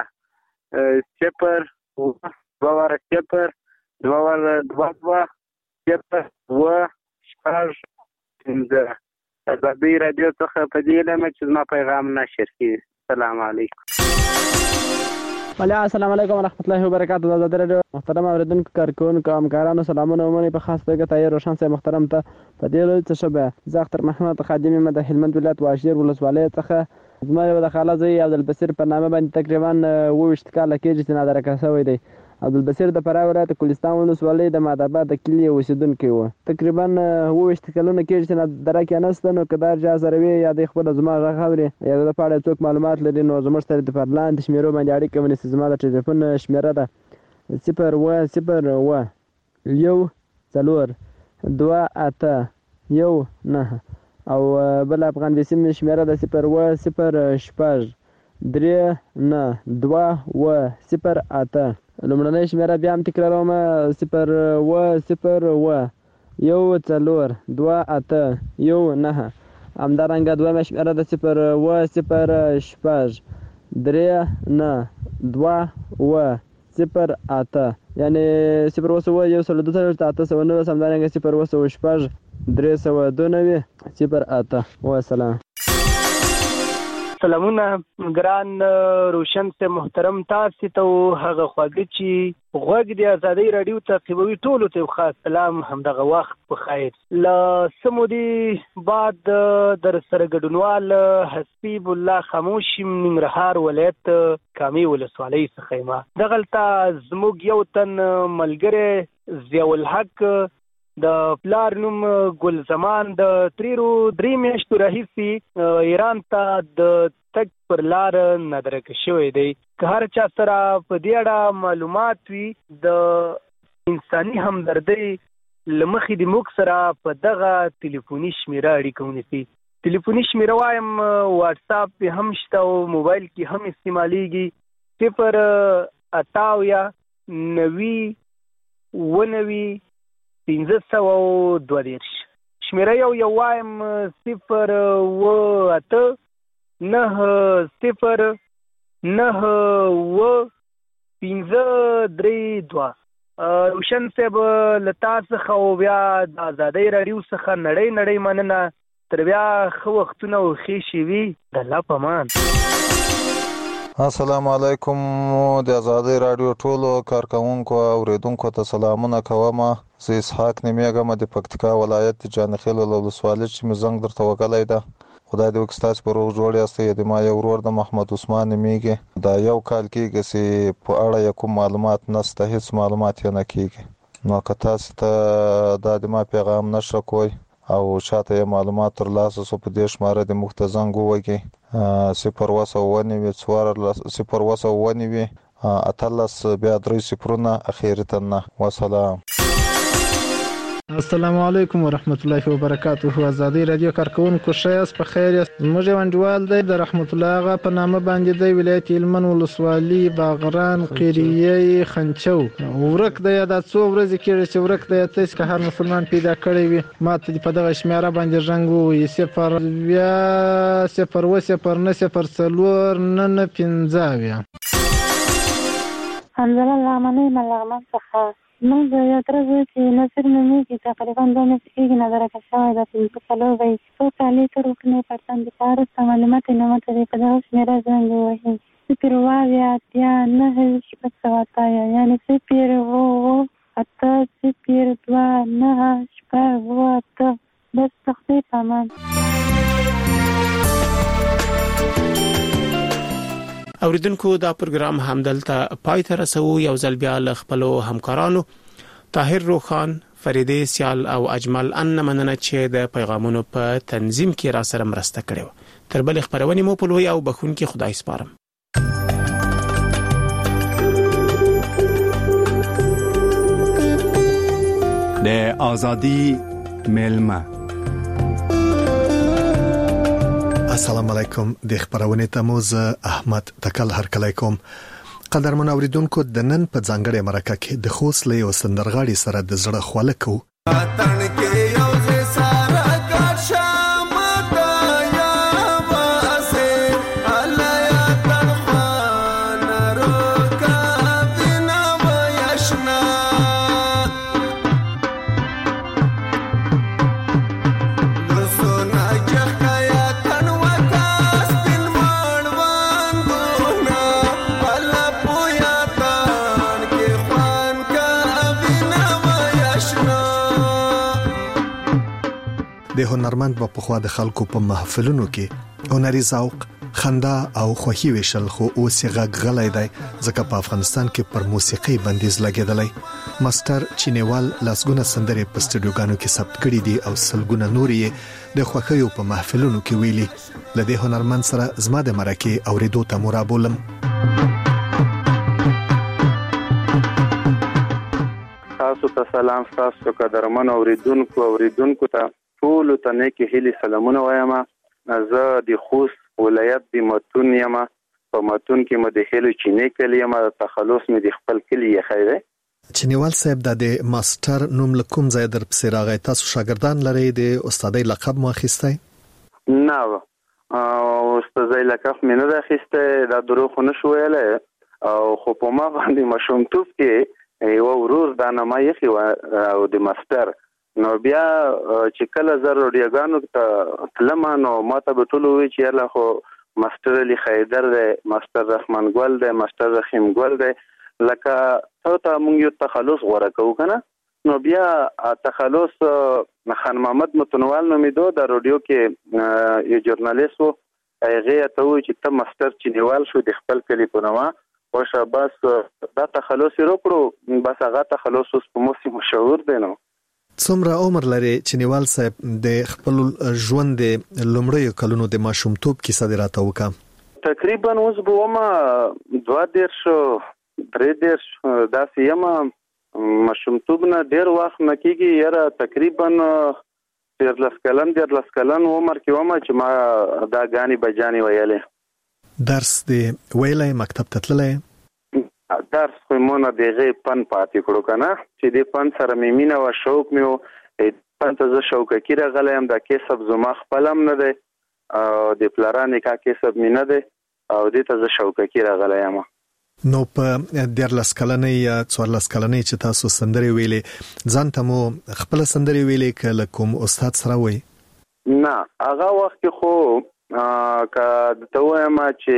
S17: 02022 آزادۍ رادیو څخه په دې لمه چې زما پیغام نشر کړي. السلام علیکم.
S18: السلام علیکم ورحمت الله وبرکاته. د آزادۍ رادیو محترم اوریدونکو کارکونکو همکارانو سلامونه ومنئ. په خاص توګه طاهر روشن صاحب محترم ته په دې ورځ څه شبه زه اختر محمد خادم یم د هلمند ولایت واشیر ولسوالۍ څخه. زما یو د خاله زوی عبدالبصیر په نامه باندې تقریبا 22 کاله کېږي چې نادرکه شوی دی. عبدالبصیر د فراه ولایت کوهستان ولسوالۍ د مادآباد د کلي اوسیدونکی و. تقریبا 22 کلونه کېږي چې نادرکه نسته. نو که دا جا سره وي یا د خپل زما غږ اوري یا د په اړه څوک معلومات لري نو زموږ سره د پرلاندې شمیرو باندې اړیکه ونیسي. زما د ټلیفون شمیره ده 010242819 او بل افغان ویسیم شمیره ده 010392208. لومړنۍ شمیره بیا هم تکراروم 010242819. همدارنګه دویمه شمیره ده 010392208 یعنی 0101819 همدارنګه 0108392 والسلام.
S19: سلامونه ګران روشن سے محترم تاسو ته هغه خواږه چې غوږ دی آزادۍ رادیو تعقیبوي ټولو ته خاص سلام. همدغه وخت په خیر. ل سمودي بعد در سره ګډونوال حسیب الله خاموش ننګرهار ولایت کامي ولسوالۍ څخه ما دغلته زموږ یو تن ملګری ضیاء الحق د پلار نوم ګل زمان د 3 میاشتو راهیسې ایران ته د تګ پر لار نادرکه شوی دی. که هر چا سره په دې اړه معلومات وي د انساني همدردۍ له مخې د موږ سره په دغه ټلیفوني شمیره اړیکه ونیسي. ټلیفوني شمیره وایم واتس اپ هم شته او موبایل کې هم استعمالیږي 098 1522. شمیره یو وایم 089091532 روشن صاحب لتا څخه او بیا د ازادۍ رادیو څخه نړۍ مننه تر بیا خو وختونه او خې شي وي د الله پامان.
S20: السلام علیکم د ازادۍ رادیو ټولو کارکونکو او اوریدونکو ته سلامونه کوم. زه اسحاق نمیګم د پکتیکا ولایت جانخیل ولسوالۍ چې مزنګ درته وکړای ده. خدای دې وکړي تاسو په روغ جوړ یاست. د ما یو ورور د محمد عثمان نمیګي دا یو کال کېږي چې په اړه کوم معلومات نشته، هیڅ معلومات یې نه کېږي. نو که تاسو ته دا د ما پیغام نشه کوئ او شاته یې معلومات ترلاسه شو په دې شماره د موږ ته زنګ ووهئ 0 اتلس بیا 3 صفرونه اخیرتن. وسلام.
S18: السلام علیکم ورحمت الله وبرکاته. ازادي رادیو کارکونکو شایس په خیر یاست. موږ وندوال دی د رحمت الله غا په نامه باندې دی ولایت هلمند ولسوالۍ باغران قریه خنچو ورک دی. دا څو ورځې کېږي چې ورک دی. تاسو که هر مسلمان پیدا کړی وي ما ته په دغه شمیره باندې رنګ وي 0
S21: حمزه لامنی ملغمن څخه موږ یو ترځ چې نصر نومیږي تقریبا 2 میاشتې کېږي نظر شوی ده په کلو وایي څو کالي تر وکنه پرتن د پاره معلومات نه ماته په دغه شمیره څنګه وایي 0 یعنی 0 بس تخفیف امان.
S1: اوریدونکو دا پروګرام همدلته پای ته رسو. یو ځل بیا له خپل همکارانو طاهر روخان، فریده سیال او اجمل ان مننه چې د پیغامونو په تنظیم کې را سره مرسته کړې. تر بل خبرونه مو په لوی او بخون کې خدای سپارم.
S22: د ازادي ملما.
S23: السلام علیکم. د خبرونه تموز احمد تکل هرکلی کوم. قدرمن اوریدونکو د نن په ځانګړي مرکه کې د خوست له یو سندرغاړي سره د زړه خواله کو. د هنرمند په خوا د خلکو په محفلونو کې هنري ذوق، خندا او خوښي وشل خو اوس یې غلای دی ځکه په افغانستان کې پر موسیقي بندیز لګیدلی. ماستر چینیوال لاسګونه سندرې په سټوډیوګانو کې ثبت کړي دي او سلګونه نورې د خوښیو په محفلونو کې ویلي. لدې هنرمند سره زما د مرکه اوریدو ته مرابولم.
S24: تاسو ته سلام. تاسو قدرمن اوریدونکو ته ټول ته نیکی هیلي سلامونه وایم. زه د خوست ولایت د متون یم. په متون کې مې د هیلو چینه کلی یم. تخلص مې د خپل کلی یې خیره.
S23: چینیوال صاحب د ماستر نوم لکوم ځای در پسې راغی. تاسو شاګردان لرئ؟ د استادۍ لقب مو اخیستی؟
S24: نه استادۍ لقب مې نه اخیستی. دا دروغ نه شو ویلی او خو په ما باندې ماشومتوب کې یو ورور دا نامه یې او د ماستر نو بیا چې کله زه روډیوګانو ته تلم نو ما ته به ټول وی چې یاله خو ماستر علي خیدر دی، ماستر رحمان ګل دی، ماستر رحیم ګل دی، لکه ته موږ یو تخلص غوړه کوو کنه. نو بیا تخلص خان محمد متنوال نومیدو د روډیو کې یو ژورنالیست وو. هغه ته وی چې ته ماستر چینیوال شو د خپل کلی په نوم او شاباس دا تخلص وکړو. بس هغه تخلص اوس په موسی مشهور دی. نو
S23: څومره عمر لري چینیوال صاحب؟ د خپل ژوند د لومړیو کلونو د ماشومتوب کیسه دې راته وکړه.
S24: تقریبا اوس به ومه 2-3 داسې یم. ماشومتوب نه ډېر وخت نه کېږي یاره. تقریبا 13 کلن عمر کې ومه چې ما دا ګانې بجانې ویلې. درس دې ویلی؟ مکتب ته تللی؟ درس خو مونږ دغه پن پاتې کړو کنه چې د پن سره مې مینه او شوق مې پن ته زه شوق کې راغلم. دا کسب زما خپلم نه دی او د پلارانې کا کسب مې نه دی او دې ته زه شوق کې راغلم.
S23: نو په 14 کلنۍ یا 14 کلنۍ چې تاسو سندري ویلې ځان ته مو خپل سندري ویلې کله کوم استاد سره وای؟
S24: نه هغه وخت خو که ته وایم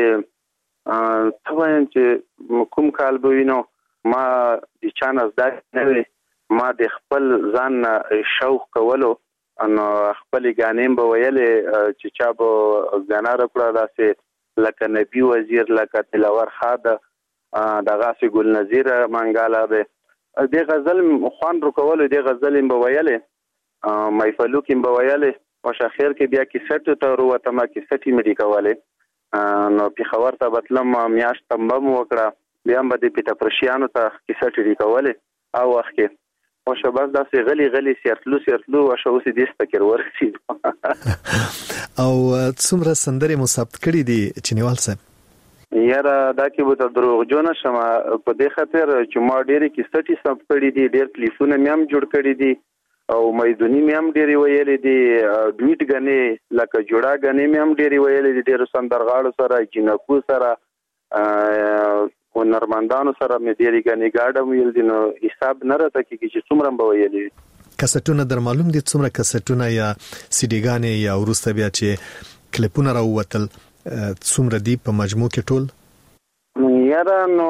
S24: چې کوم کال به وینو ما د چانس دا نه ما د خپل ځان شوق کولو انو خپل غانیم به ویلې چې چا به غانا راکړه داسې لکه نبی وزیر لکه تلاور خاده دغه سي ګل نذیر منګاله به د غزل خوان رکول د غزل به ویلې محفلو کې به ویلې او شاخیر کې بیا کې سټ ته وروته ما کې سټي مې کوله نو په خبر ته بتلم میاشت تمبم وکړه بیا هم د پیټا پرشیانو ته کې سټي کوله او وخت کې او شباز داسې غلي سیرتلو او شو سي دې فکر ورسید
S23: او څومره سندري مو ثبت کړې دي چنیوال صاحب؟
S24: یاره دا کې به ته دروغ جوړ نشم په دې خاطر چې ما ډېری کې سټي ثبت کړې دي ډېر کلیفونه مې هم جوړ کړې دي او مېدونی مې هم ډېری ویلې دي ډویټ غنې لکه جوړا غنې مې هم ډېری ویلې دي ډېر سندرغاړو سره جنکو سره او نرمندانو سره مې ډېری غنې گاډم ویل دي نو حساب نه راته کېږي چې څومره به ویلې
S23: کسټونه در معلوم دي څومره کسټونه یا سیډیګانې یا ورسته بیا چې کلیپونه راووتل څومره دی په مجموع کې ټول؟
S24: یاره نو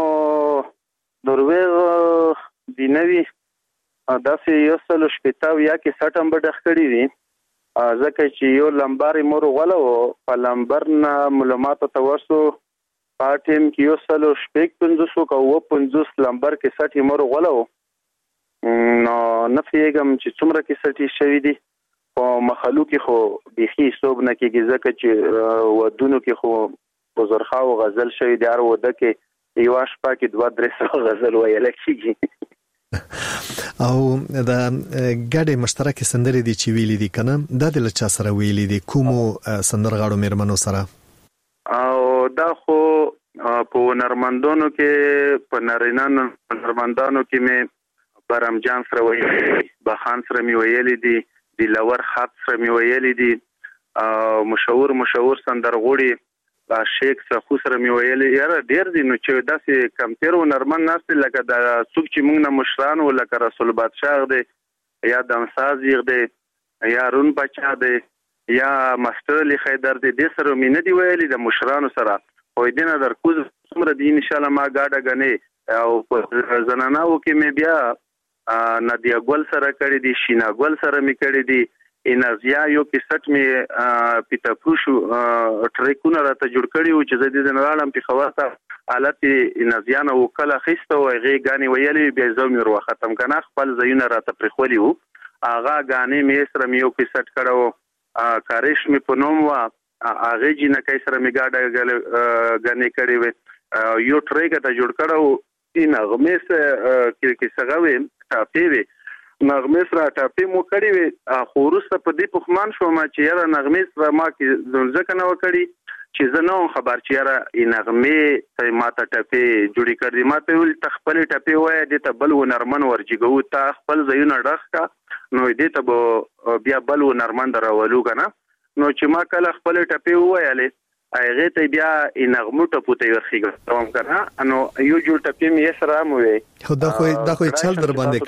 S24: درویغ دی نوی داسې یو سلو شپیتاو یا کې سټم به ډخ کړي وي ځکه چې یو لمبارې مور غوله و په لمبر نه معلوماتو ته ورسو په ټیم کې یو سلو شپیک 50 او 50 لمبر کې سټي مور غوله و نو نه فیګم چې څومره کې سټي شوی دي په مخلو کې خو بيخي حساب نه کېږي ځکه چې ودونو کې خو بزرخه او غزل شوی دی ار وده کې یو شپه کې 2-3 غزل ویل کېږي
S23: او دا ګډه مشترک سندري دي چې ویلې دي کنه دا د لچا سره ویلې دي کومو سندرغاړو مېرمنو سره؟
S24: او دا خو په نرمندانو کې په نارینانو نرمندانو کې مې برام جان سره ویلې بخان سره مې ویلې دي د لور خط سره مې ویلې دي مشهور سندرغوړي شیخ سخو سره مې ویلې یاره ډېر دي نو چې داسې کمپیر و نرمن ناست لکه د څوک چې موږ نه مشران و لکه رسول بادشاه دی یا دمساز دی یا رون بچا دی یا مستر علی خیدر دی دې سره مې نه دی ویلې د مشرانو سره خو دې نه در کوز څومره دي ان شاء الله ما گاډه غنې او په زناناو کې مې بیا نادیا ګل سره کړې دي شینا ګل سره مې کړې دي انازیا یو کې سټ می پیټا پوشو ټریکونه راته جوړ کړی و چې زه د نړالم په خواته حالت انازیا نو کله خسته و غي غاني ویلې بیا زو مې ورو ختم کنه خپل زینه راته پرخولي و اغا غاني مې سره مې یو کې سټ کړو کاریش مې په نوم وا اغه جنہ کای سره مې گاډه غاني کړی و یو ټریک ته جوړ کړو ان غمه سره کې سغوي ټاپې وي نغمه سره ټاپې مو کړی وي خو وروسته په دې پخمان شو ما چې یاره نغمه سره ما کې ځکه نه وکړي چې زه نو خبر چې یاره نغمه ته ما ته ټاپې جوړی کړې ما ته ول تخپل ټاپې وای دې ته بل و نرمن ورجګو ته خپل زینو ډخ کا نو دې ته بیا بل و نرمن درولو کنه نو چې ما کله خپل ټاپې وایاله هغه ته بیا نغمو ته پوتې ورخیږم کنه نو یو جوړ ټاپې مې سره مو وي
S23: خو دا خو چل در باندې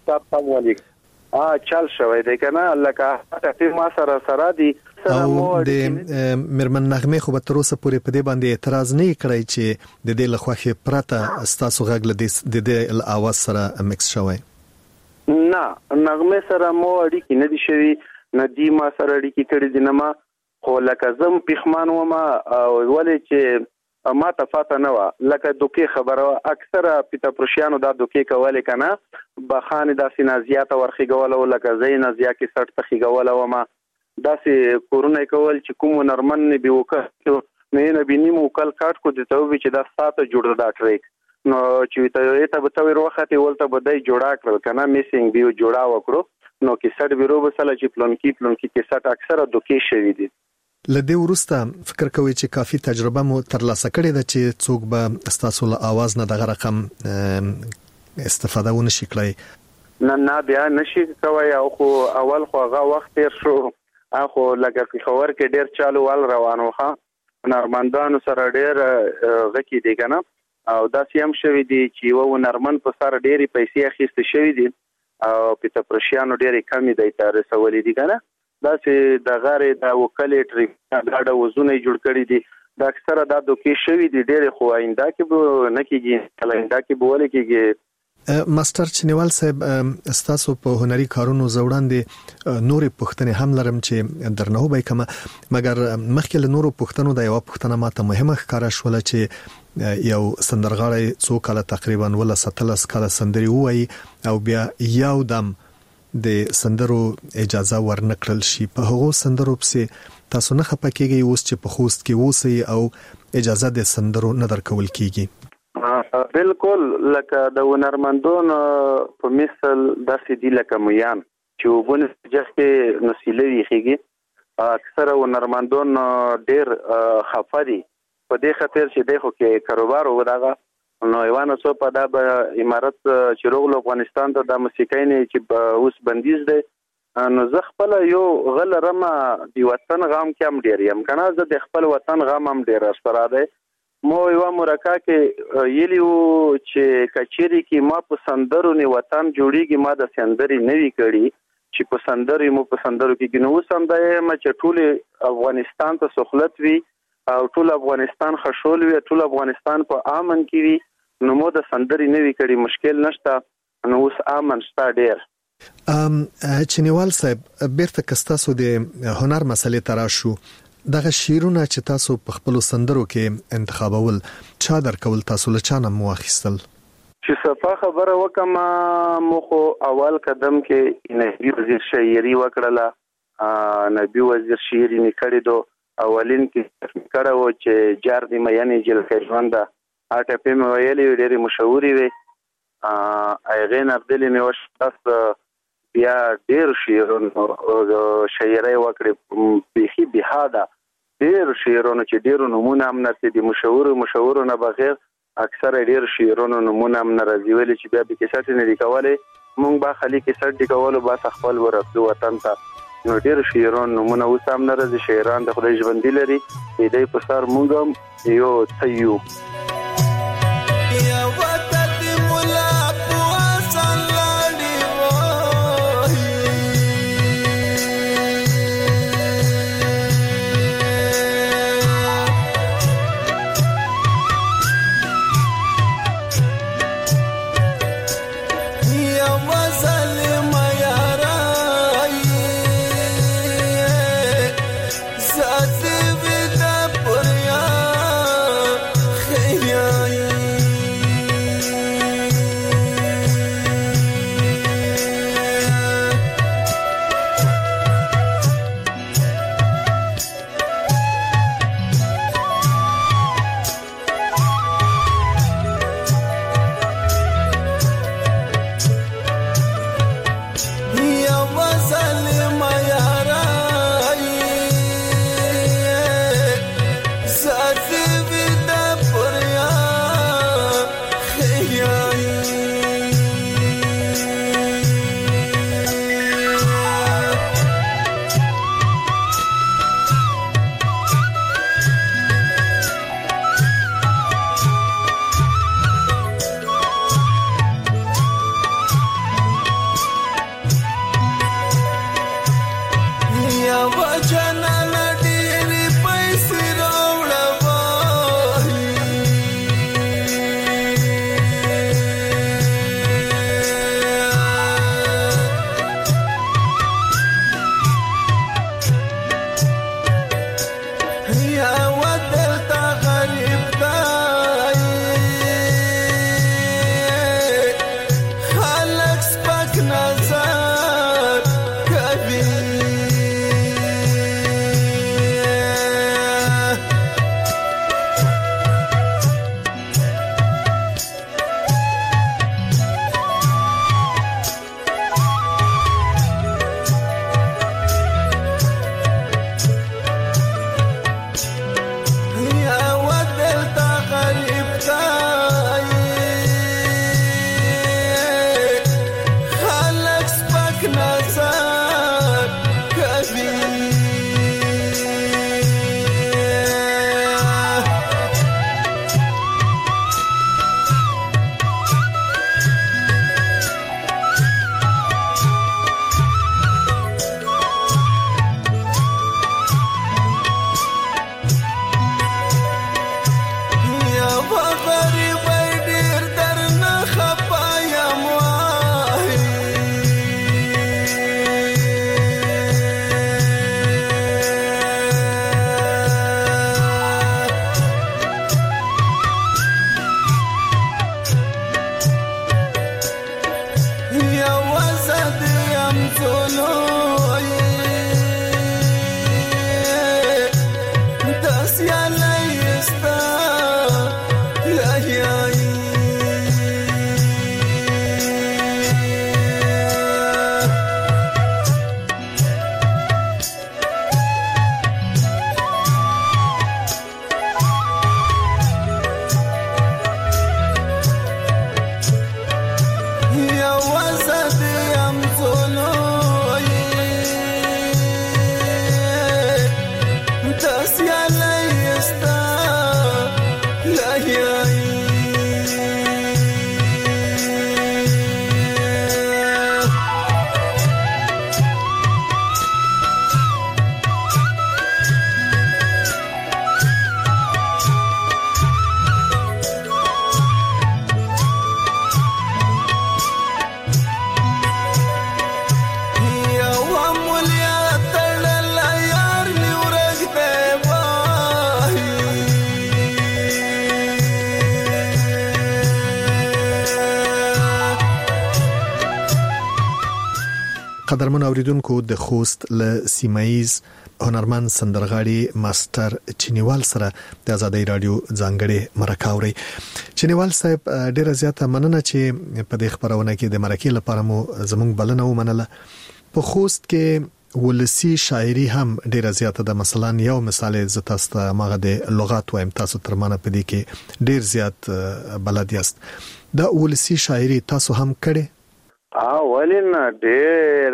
S24: کړم چل شوی دی کنه لکه ټاپې ما سره دي
S23: او د مرمن نغمه خو به تر اوسه پورې په دې باندې اعتراض نه کړی چې د دې لخواخه پرته ستاسو غږ د دې اواز سره مکس شوی
S24: نه نغمه سره مو اړیکې نه دي شوی نه دی ما سره اړیکې کړې دي نه ما خو لکه زم پخمان و ما ولې چې ما ته فاته نه و لکه دوکې خبره اکثره پیتا پرشیانو دا دوکې کولې کنه بخانه داسې نازیات ورخیګول لکه زین نازیا کې سټ تخیګول و ما داسې کورونه کول چې کوم نرمن نه به وکړو نه نه بینیم وکال کاټ کو دته و چې دا ساته جوړ دا ټریک نو چې ته به تور وخت ولته بدای جوړا کړل کنه میسینګ بیو جوړا وکړو نو کې سټ بیرو بسله چې پلان کې سټ اکثره دوکې شوی دي
S23: لدې ورسته فکر کوي چې کافي تجربه مو ترلاسه کړې ده چې څوک به ستاسو له आवाज نه دغه رقم استفاده ونشي کړی
S24: نه بیا نشي کوي او خو اول خو هغه وخت تیر شو اخو لکه خبر کې ډیر چالو وال روانو ښه نرمندانو سره ډیر غکی دي کنه او داسې هم شوي دي چې یو هنرمند په سر ډېرې پیسې اخیستې شوي دي او پیتاپرشیانو ډېرې کمې دی ته رسولې دي که نه داسې د غارې د وکلې ټریفیک ګاډه وزونه یې جوړ کړي دي دا اکثره دا دوکې شوي دي ډېرې خو آینده کې به نه کېږي آینده کې به ولې کېږي
S23: ماستر چنیوال صاحب استاسو په هنري کارونو زوړاندې نورې پوښتنې هم لرم چې درنه وبای کوم مګر مخکې له نورو پوښتنو دا یو پوښتنه ماته مهمه ښکاره شوله چې یو سندرغاړی څو کاله تقریبا ولا 17 کاله سندري وایي او بیا یو دم د سندرو اجازه ورنکړل شي په هغو سندرو پسې تاسو نه خپه کېږئ اوس چې په خوست کې اوسئ او اجازه د سندرو نه درکول کېږي
S24: بالکل لکه د هنرمندانو په مثل داسې دي لکه میان چې وبونه جسته نسیلوي خېږي اکثره هنرمندان ډېر خفه دي په دې خاطر چې دغه کې کاروبار وغواړي نو ایوانو څو په دا به امارت چې روغ افغانستان ته د موسیقۍ نه چې اوس بندیز دی نو زه خپل یو غل رمه دی وطن غام کې هم ډیر یم کنه زه د خپل وطن غام هم ډیر سره ده مو یو مرکه کې یلیو چې کچيري کې ما په سندرو نه وطن جوړیږي ما د سندري نوي کړي چې په سندري مو په سندرو کې نو سم د چې ټول افغانستان ته سہولت وي او ټول افغانستان خشول وي ټول افغانستان په امن کې وي نو مو د سندري نوي کړي مشکل نشته نو اوس امن شته ډیر
S23: چنیوال صاحب بیرته کستاسو د هنر مسلې تراشو دغه شیرونه چې تاسو په خپل سندرو کې انتخابول چا درکول تاسو له چانه مو اخیستل
S24: چې صفه خبره وکم مخ اول قدم کې نبی وزیر شاعري وکړه نبی وزیر شاعري نکړې دو اولین کې کړه و چې جار دی مې جل کژوند اټه په مې ویلې ډېری مشهوري وي ایغین عبدل مې وش تاسو بیا ډېر شعرونو شاعري وکړي بيخي بهاده ډېر شعرونو چې ډېر نمونه هم نه دي مشهور نه بغیر اکثر ډېر شعرونو نمونه هم نه راځي ویل چې بیا به کیسه نه لیکواله مونږ با خالي کیسه لیکولو با خپل ورته وطن ته نو ډېر شعرونو نمونه اوس هم نه راځي شاعران د خدای ژوند لري دې په سر مونږ یو تیو
S23: محترم اوریدونکو د خوست له سیمایز هنرمند سندرغاړي ماستر چینیوال سره د آزادۍ رادیو ځانګړي مرکه اوري. چینیوال صاحب ډیره زیاته مننه چې په دې خبرونه کې د مرکې لپاره مو زموږ بلنه ومنله. په خوست کې ولسی شاعري هم ډیره زیاته ده. مثلا یو مثال ز تاسو ته ماغه د لغات وایم، تاسو تر مانه په دې کې ډیر زیات بلد یاست. دا ولسی شاعري تاسو هم کړي؟
S24: ولین ډیر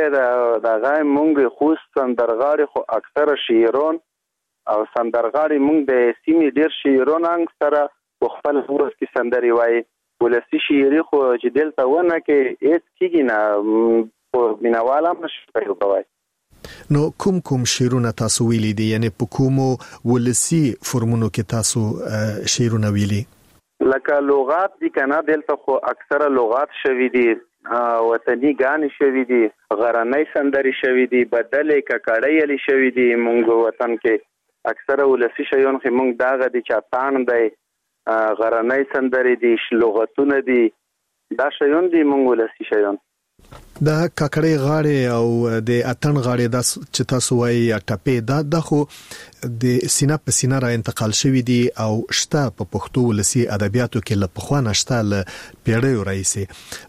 S24: دغه مونږ خوست سندرغاړي خو اکثره شاعرون او سندرغاړي مونږ د سیمې ډیر شاعرون سره په خپل ورځ کې سندري وایي. ولسی شاعري خو چې دلته ونه کې هیڅ کېږي نه، په مینواله مشته کوي.
S23: نو کوم شعرونه تاسو ویلي دي؟ یعنی په کومو ولسی فرمونو کې تاسو شعرونه ویلي؟
S24: لکه لغات دي کنه، دلته خو اکثره لغات شوي دي، وطني غانې شوي دي، غرنۍ سندري شوي دي، بدلې ککړې علي شوي دي. مونږ وطن کې اکثره ولسی شیون خو مونږ داغه دي چې تان دی، غرنۍ سندري دي، لغتونه دي، دا شیون دي مونږ ولسی شیون.
S23: دا ککړې غاړې او د اتن غاړې د چې تاسو وایي یا ټپې دا خو د سینه په سینه را انتقال شوی دي او شته په پښتو ولسی ادبیاتو کې له پخوا نشته له پیړیو راځي.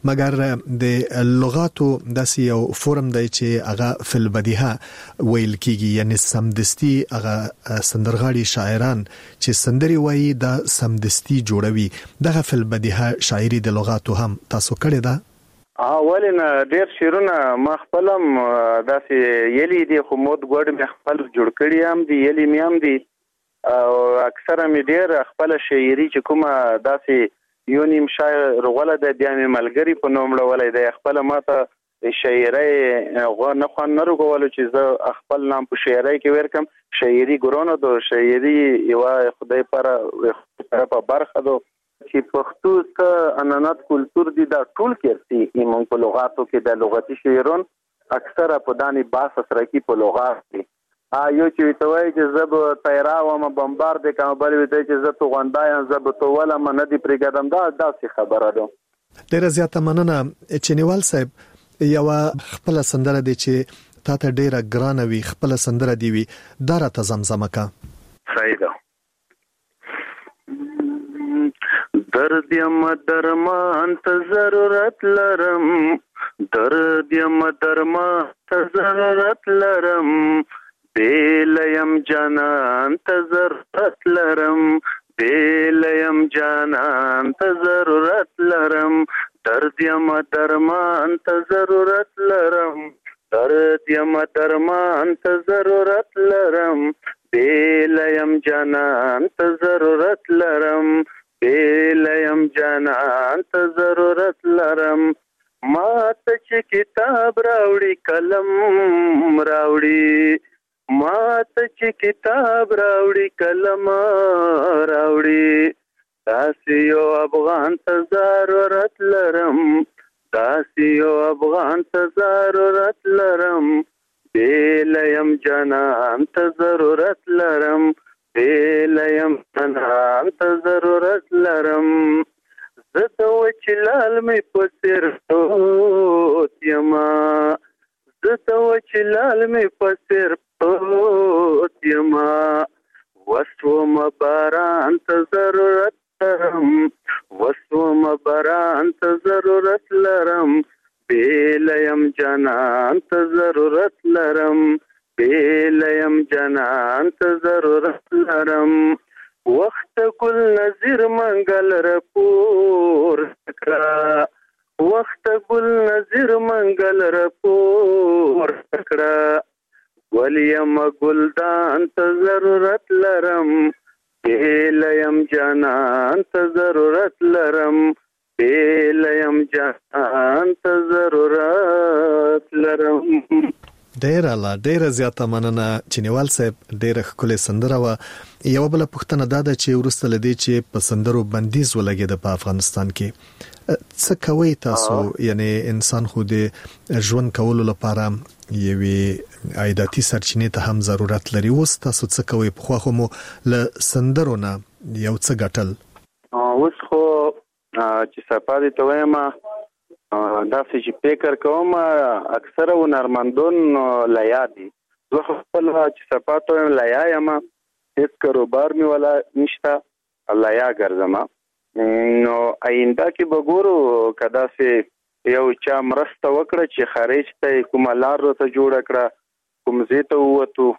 S23: مګر د لغاتو داسې یو فورم دی چې هغه فل بدیهه ویل کیږي، یعنی سمدستی هغه سندرغاړي شاعران چې سندري وایي دا سمدستی جوړوي. دغه فل بدیهه شاعري د لغاتو هم تاسو کړی ده؟
S24: ولین ډیر شعرونه ما خپلم داسې یلی دي، خو مود ګوډ مې خپل جوړ کړی هم دي، یلی مې هم دي، او اکثره مې ډیر خپل شاعري چې کومه داسې یو نیم شاعر غوله ده بیا مې ملګری په نوم ولې ده خپل ماته شاعري غو نه خو نه رغولو چې زه خپل نام په شاعري کې ورکم. شاعري ګورونو دو شاعري یو خدای پر په برخه دو چې پښتو ته انانات کلچر دي، دا ټول کېرسي ایمون په لغاتو کې د لغتي شعرون اکثره په دانی باس سره کې په لغات دي. یو چې توای چې زب تیرا و ما بمبار د کوم بل وی چې زه تو غوندایم زب تو ولا من دی پرګدم دا څه خبره ده.
S23: ډیره زیاته مننه چینیوال صاحب. یو خپل سندره دي چې تاسو ډیره ګران وي، خپل سندره دی وي دا را ته زمزمه کا.
S24: صحیح ده. درد یم درمان ته ضرورت لرم، درد یم درمان ته ضرورت لرم، بیل یم جانان ته ضرورت لرم، بیل یم جانان ته ضرورت لرم، درد یم درمان ته ضرورت لرم، درد یم درمان ته ضرورت لرم، بیل یم جانان ته ضرورت لرم، بیلیم جانان ته ضرورت لرم. ما ته چې کتاب راوړي قلم راوړي، ما ته چې کتاب راوړي قلم راوړي، داسې یو افغان ته ضرورت لرم، داسې یو افغان ته ضرورت لرم، بیلیم جانان ته ضرورت لرم، بیلیم جانان ته ضرورت لرم. زه د وچلال مې په سر پروت یما، زه د وچلال مې په سر پروت یما، وسوم باران ته ضرورت لرم، وسوم باران ته ضرورت لرم، بیلیم جانان ته ضرورت لرم، بیلیم جانان ته ضرورت لرم. وخت ګل نظیر منګل رپور کړه، وخت ګل نظیر منګل رپور کړه، ولیم ګلدان ته ضرورت لرم، بیلیم جانان ته ضرورت لرم، بیلیم جانان ته ضرورت لرم.
S23: ډیره زیاته مننه چینیوال صاحب. ډیره ښکلې سندره وه. یو بل پوښتنه دا ده چې وروسته لدی چې په سندرو بندیز ولګید په افغانستان کې، څه کوي تاسو؟ یعنی انسان خو د ژوند کولو لپاره یوې عایداتي سرچینې ته هم ضرورت لري. اوس تاسو څه کوي؟ په خو مو له سندرو نه یو څه ګټل؟
S24: اوس خو چې سپارې ته وایم دا چې فکر کوم اکثره هنرمندون لیا دي. زه خپل چې صفات وایم لیا یم، هیڅ کاروبار مې ولا نشته، لیا ګرځم. نو آینده کې به ګورو که داسې یو چا مرسته وکړه چې خارج ته کومه لار راته جوړه کړه، کوم ځای ته ووتو،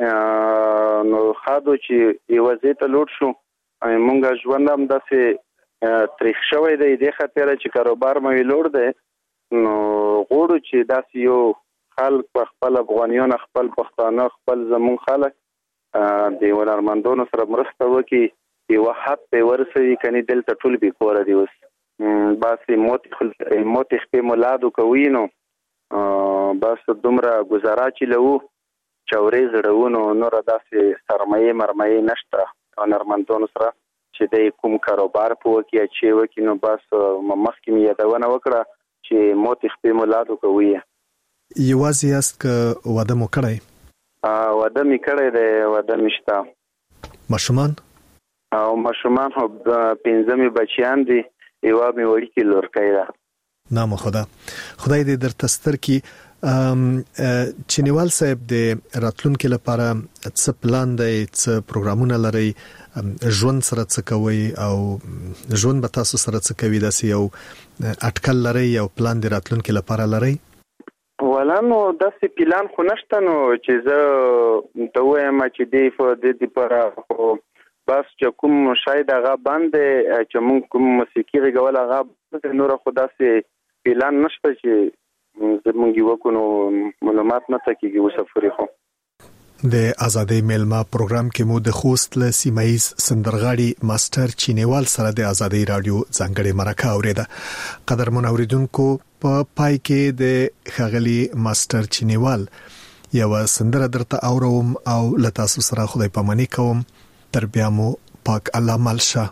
S24: نو ښه چې یوه ځای ته لوټ شو. مونږ ژوند هم داسې تریخ شوی دی دې خاطره چې کاروبار مې لوړ دی. نو غواړو چې داسې یو خلک په خپل افغانیان، خپل پښتانه، خپل زمون خلک د هنرمندانو سره مرسته وکړي، یوه حد ته ورسوي. کني دلته ټول بې کوره دي اوس، بس موت خپې مولادو کوي. نو بس دومره ګزاره چې لو چورې زړونو نور داسې سرمایې مرمایې نشته هنرمندانو سره چې د کوم کاروبار په وکړي چې وکړي. نو بس مخکې مې یادونه وکړه چې موت خپې مولادو کوي.
S23: یوازې یاست که واده مو کړی؟
S24: واده مې کړی دی، واده مې شته.
S23: ماشومان؟
S24: او ماشومان 5 بچیان دي، یوه مې وړوکې لورکۍ ده.
S23: نام خدای دې درته ستر کړي. چینیوال صاحب د راتلونکو لپاره څه پلان دی، څه پروګرامونه لري، ژوند سره څه کوي او ژوند به تاسو سره څه کوي؟ داسې یو اټکل لري، یو پلان د راتلونکو لپاره لري؟
S24: ولا نو داسې پلان خو نشته، نو چې زه ته وایم چې د دې لپاره بس چې کوم شاید هغه باندې چې مونږ کوم موسیقي غږول هغه نور خو داسې پلان نشته چې زمونږ یو کو نو معلومات نه تکیږي وسفري. خو
S23: د ازادۍ میلمه پروګرام کې مو د خوست له سیمایز سندرغاړي ماستر چینیوال سره د ازادۍ رادیو ځانګړي مرکه اوریده. قدرمن اوریدونکو، په پای کې د خغلی ماستر چینیوال یو سندره درته اوروم او لتاسو سره خدای پامانی کوم. تر بیا مو پاک الله مالشه.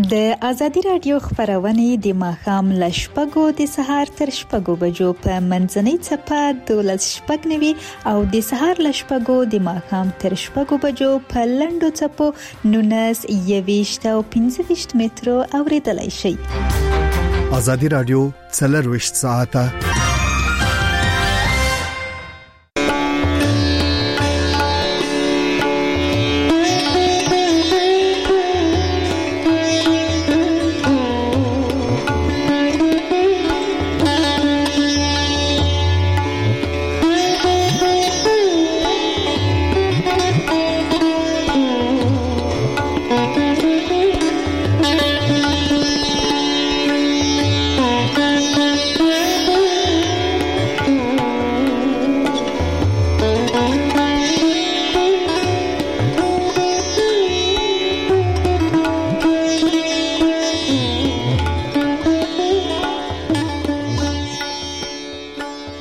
S2: د ازادي رادیو خبرونه د ماښام ل 6:00 د سهار تر 6:00 بجو په منځنۍ چپه 12:90 او د سهار ل 6:00 د ماښام تر 6:00 بجو په لنډو چپو 19 او 15 مترو اوریدلای شي.
S23: ازادي رادیو 24 ساعته